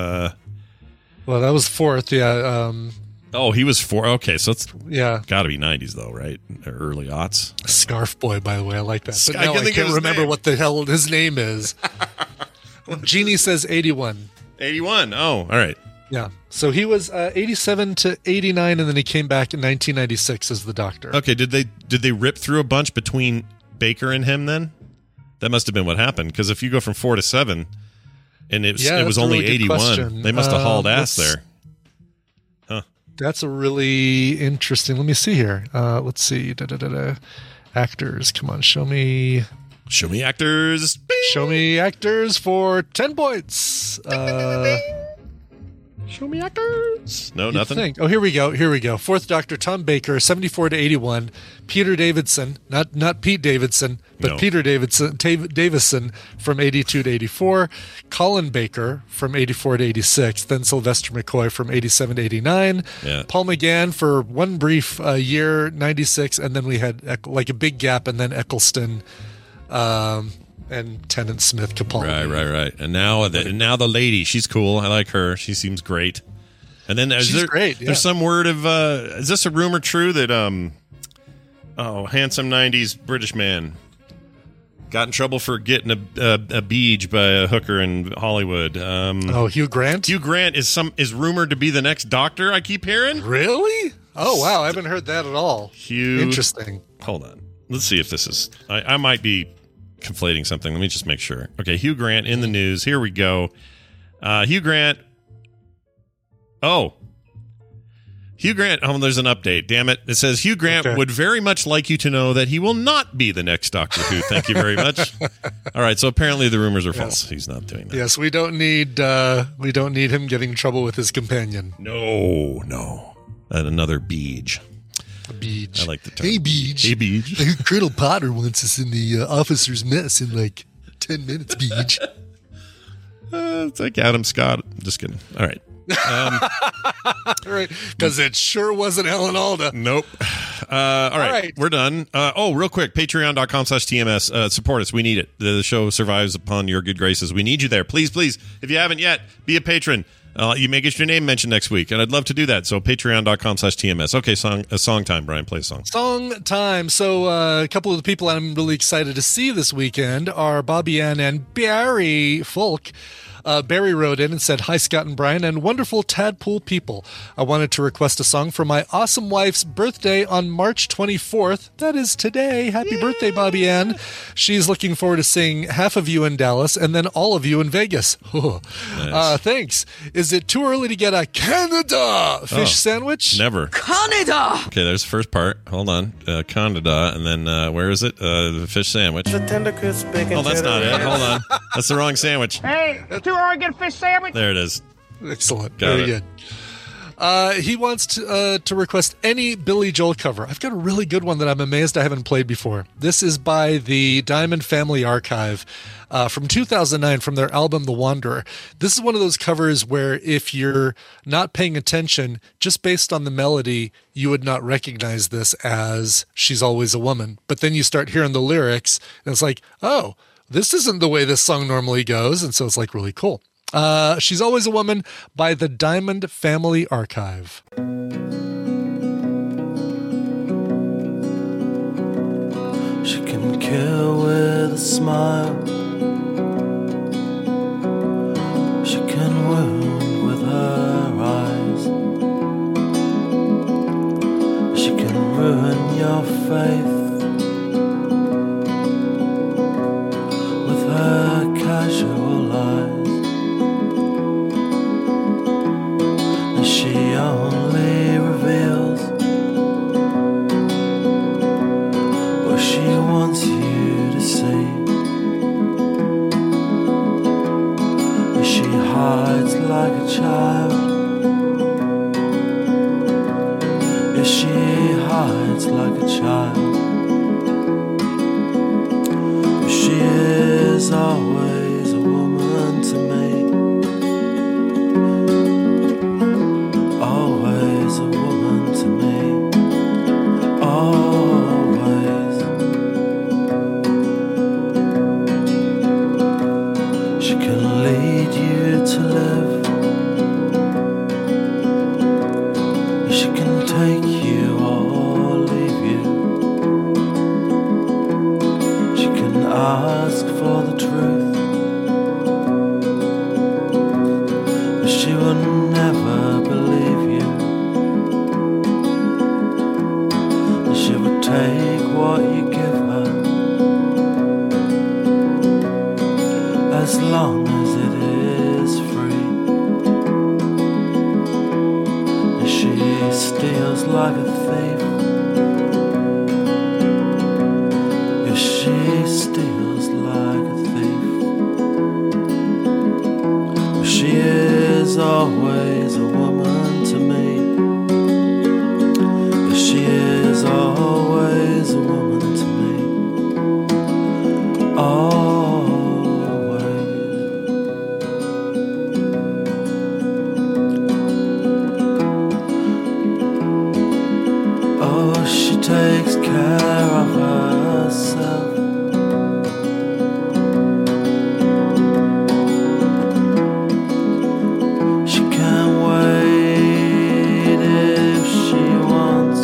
Well, that was 4th, yeah. He was 4. Okay, so it's got to be 90s, though, right? Early aughts. Scarf Boy, by the way. I like that. But I can't remember what the hell his name is. Jeannie says 81. 81. Oh, all right. Yeah. So he was 87 to 89, and then he came back in 1996 as the Doctor. Okay, did they rip through a bunch between Baker and him then? That must have been what happened, because if you go from 4 to 7, and it was only really 81, question. They must have hauled ass there. Huh. That's a really interesting. Let me see here. Let's see. Actors. Come on, show me actors. Bing! Show me actors for 10 points. Show me actors. No, nothing. Oh, here we go. 4th Doctor, Tom Baker, 74 to 81. Peter Davidson, not Pete Davidson, but Peter Davison from 82 to 84. Colin Baker from 84 to 86. Then Sylvester McCoy from 87 to 89. Yeah. Paul McGann for one brief year, 96. And then we had like a big gap, and then Eccleston and Tennant Smith Capaldi. Right. And now the lady, she's cool. I like her. She seems great. And then she's great. Yeah. There's some word of is this a rumor true that handsome 90s British man got in trouble for getting a beach by a hooker in Hollywood? Hugh Grant? Hugh Grant is rumored to be the Doctor, I keep hearing. Really? Oh wow, I haven't heard that at all. Hugh. Interesting. Hold on. Let's see if this is I might be conflating something. Let me just make sure. Okay, Hugh Grant in the news. Here we go. Hugh Grant. Oh, there's an update. Damn it. It says Hugh Grant would very much like you to know that he will not be the next Doctor Who. Thank you very much. All right, so apparently the rumors are false. He's not doing that. Yes, we don't need him getting in trouble with his companion. No. And another Beej. Beej. I like the term. Hey, Beej. Hey, Beej. I heard Colonel Potter wants us in the officer's mess in like 10 minutes, Beej. It's like Adam Scott. Just kidding. All right. Right, because it sure wasn't Alan Alda. Nope. All right, we're done. Real quick, patreon.com/TMS. Support us. We need it. The show survives upon your good graces. We need you there. Please, if you haven't yet, be a patron. You may get your name mentioned next week, and I'd love to do that. So patreon.com/TMS. Okay, song time, Brian. Play a song. Song time. So a couple of the people I'm really excited to see this weekend are Bobby Ann and Barry Folk. Barry wrote in and said, "Hi, Scott and Brian, and wonderful Tadpool people. I wanted to request a song for my awesome wife's birthday on March 24th. That is today. Happy birthday, Bobby Ann. She's looking forward to seeing half of you in Dallas and then all of you in Vegas." Nice. Thanks. Is it too early to get a Canada fish sandwich? Never. Canada! Okay, there's the first part. Hold on. Canada, and then where is it? The fish sandwich. The tender crisp bacon. Oh, that's not it. Hold on. That's the wrong sandwich. Hey, too early to get a fish sandwich? There it is. Excellent. Got Very it. good. He wants to request any Billy Joel cover. I've got a really good one that I'm amazed I haven't played before. This is by the Diamond Family Archive from 2009 from their album The Wanderer. This is one of those covers where if you're not paying attention, just based on the melody, you would not recognize this as She's Always a Woman. But then you start hearing the lyrics, and it's like, oh, this isn't the way this song normally goes. And so it's like really cool. She's Always a Woman by the Diamond Family Archive. She can kill with a smile. She can wound with her eyes. She can ruin your faith with her casual eyes. And she only reveals what she wants you to see. And she hides like a child. Yes, she hides like a child. She is always a woman to me. Always a woman to me. Always. She can lead you to live. She can take you or leave you. She can ask for the truth, but she will never believe you. And she will take what you give her, as long as it is free. And she steals like a thief. Yes, she steals like a thief. She is always a woman to me. Yes, she is always a woman to me. Always. Oh, she takes care of herself. She can wait if she wants.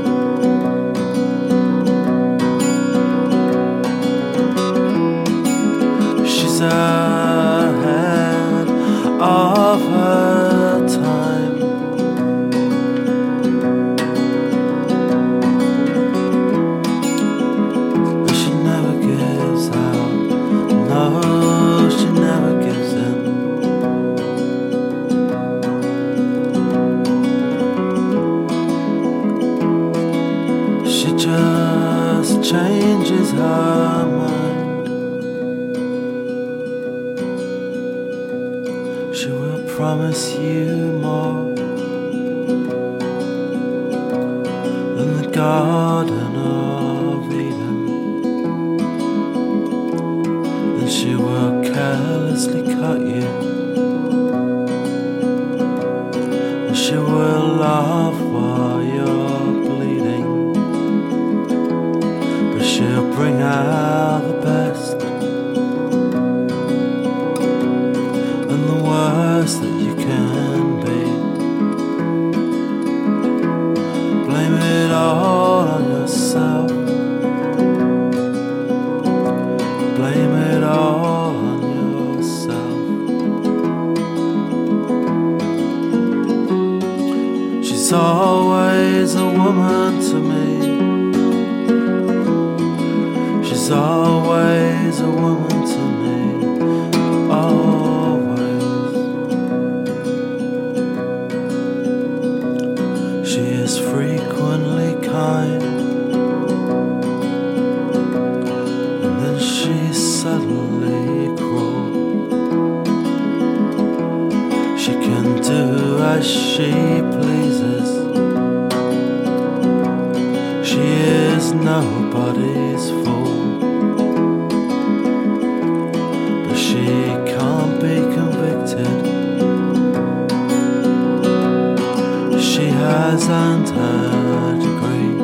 She's ahead of her time. But she never gives out. No, she never gives in. She just changes her mind. She will promise you more than the Garden of Eden. Then she will carelessly cut you. And she will laugh while you're bleeding. But she'll bring out the best and the worst that you can She's always a woman to me, always. She is frequently kind, and then she's suddenly cruel. She can do as she pleases. She is nobody's fool, but she can't be convicted. She has earned her degree,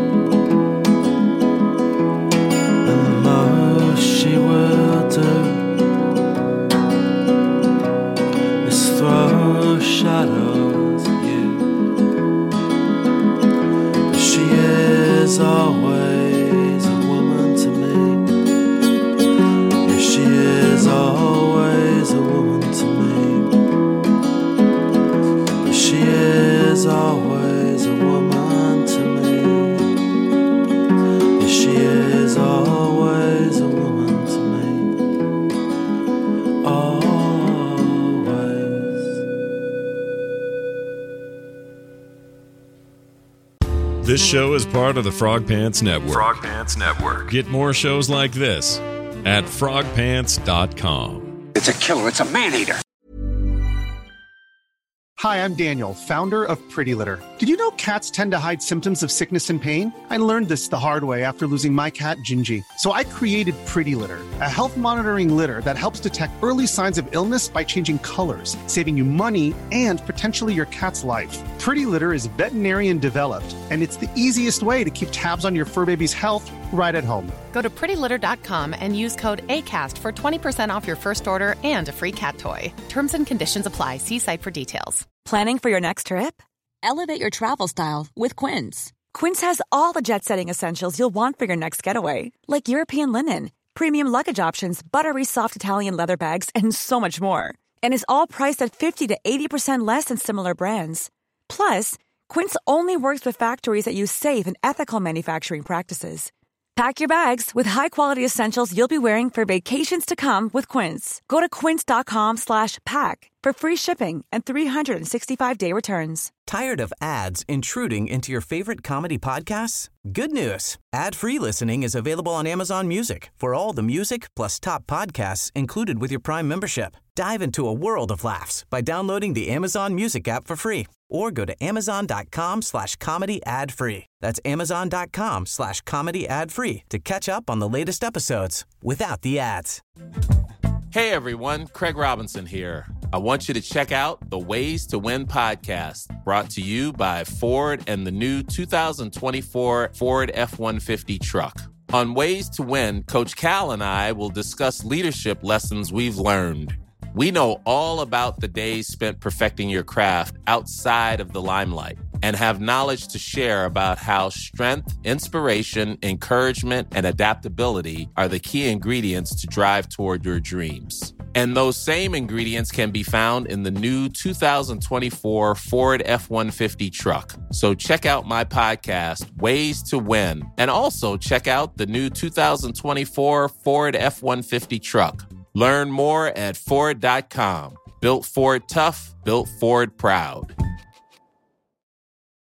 and the most she will do is throw shadows at you. But she is always a woman to me. Yes, she is always a woman to me. But she is always a woman to me. Yes, she is always a woman to me. Always. This show is part of the Frog Pants Network. Frog Pants Network. Get more shows like this at frogpants.com. It's a killer. It's a man-eater. Hi, I'm Daniel, founder of Pretty Litter. Did you know cats tend to hide symptoms of sickness and pain? I learned this the hard way after losing my cat, Gingy. So I created Pretty Litter, a health monitoring litter that helps detect early signs of illness by changing colors, saving you money and potentially your cat's life. Pretty Litter is veterinarian developed, and it's the easiest way to keep tabs on your fur baby's health right at home. Go to prettylitter.com and use code ACAST for 20% off your first order and a free cat toy. Terms and conditions apply. See site for details. Planning for your next trip? Elevate your travel style with Quince. Quince has all the jet-setting essentials you'll want for your next getaway, like European linen, premium luggage options, buttery soft Italian leather bags, and so much more. And is all priced at 50 to 80% less than similar brands. Plus, Quince only works with factories that use safe and ethical manufacturing practices. Pack your bags with high-quality essentials you'll be wearing for vacations to come with Quince. Go to quince.com/pack for free shipping and 365-day returns. Tired of ads intruding into your favorite comedy podcasts? Good news. Ad-free listening is available on Amazon Music for all the music plus top podcasts included with your Prime membership. Dive into a world of laughs by downloading the Amazon Music app for free or go to amazon.com/comedy ad-free. That's amazon.com/comedy ad-free to catch up on the latest episodes without the ads. Hey everyone, Craig Robinson here. I want you to check out the Ways to Win podcast, brought to you by Ford and the new 2024 Ford F-150 truck. On Ways to Win, Coach Cal and I will discuss leadership lessons we've learned. We know all about the days spent perfecting your craft outside of the limelight and have knowledge to share about how strength, inspiration, encouragement, and adaptability are the key ingredients to drive toward your dreams. And those same ingredients can be found in the new 2024 Ford F-150 truck. So check out my podcast, Ways to Win, and also check out the new 2024 Ford F-150 truck. Learn more at Ford.com. Built Ford tough, built Ford proud.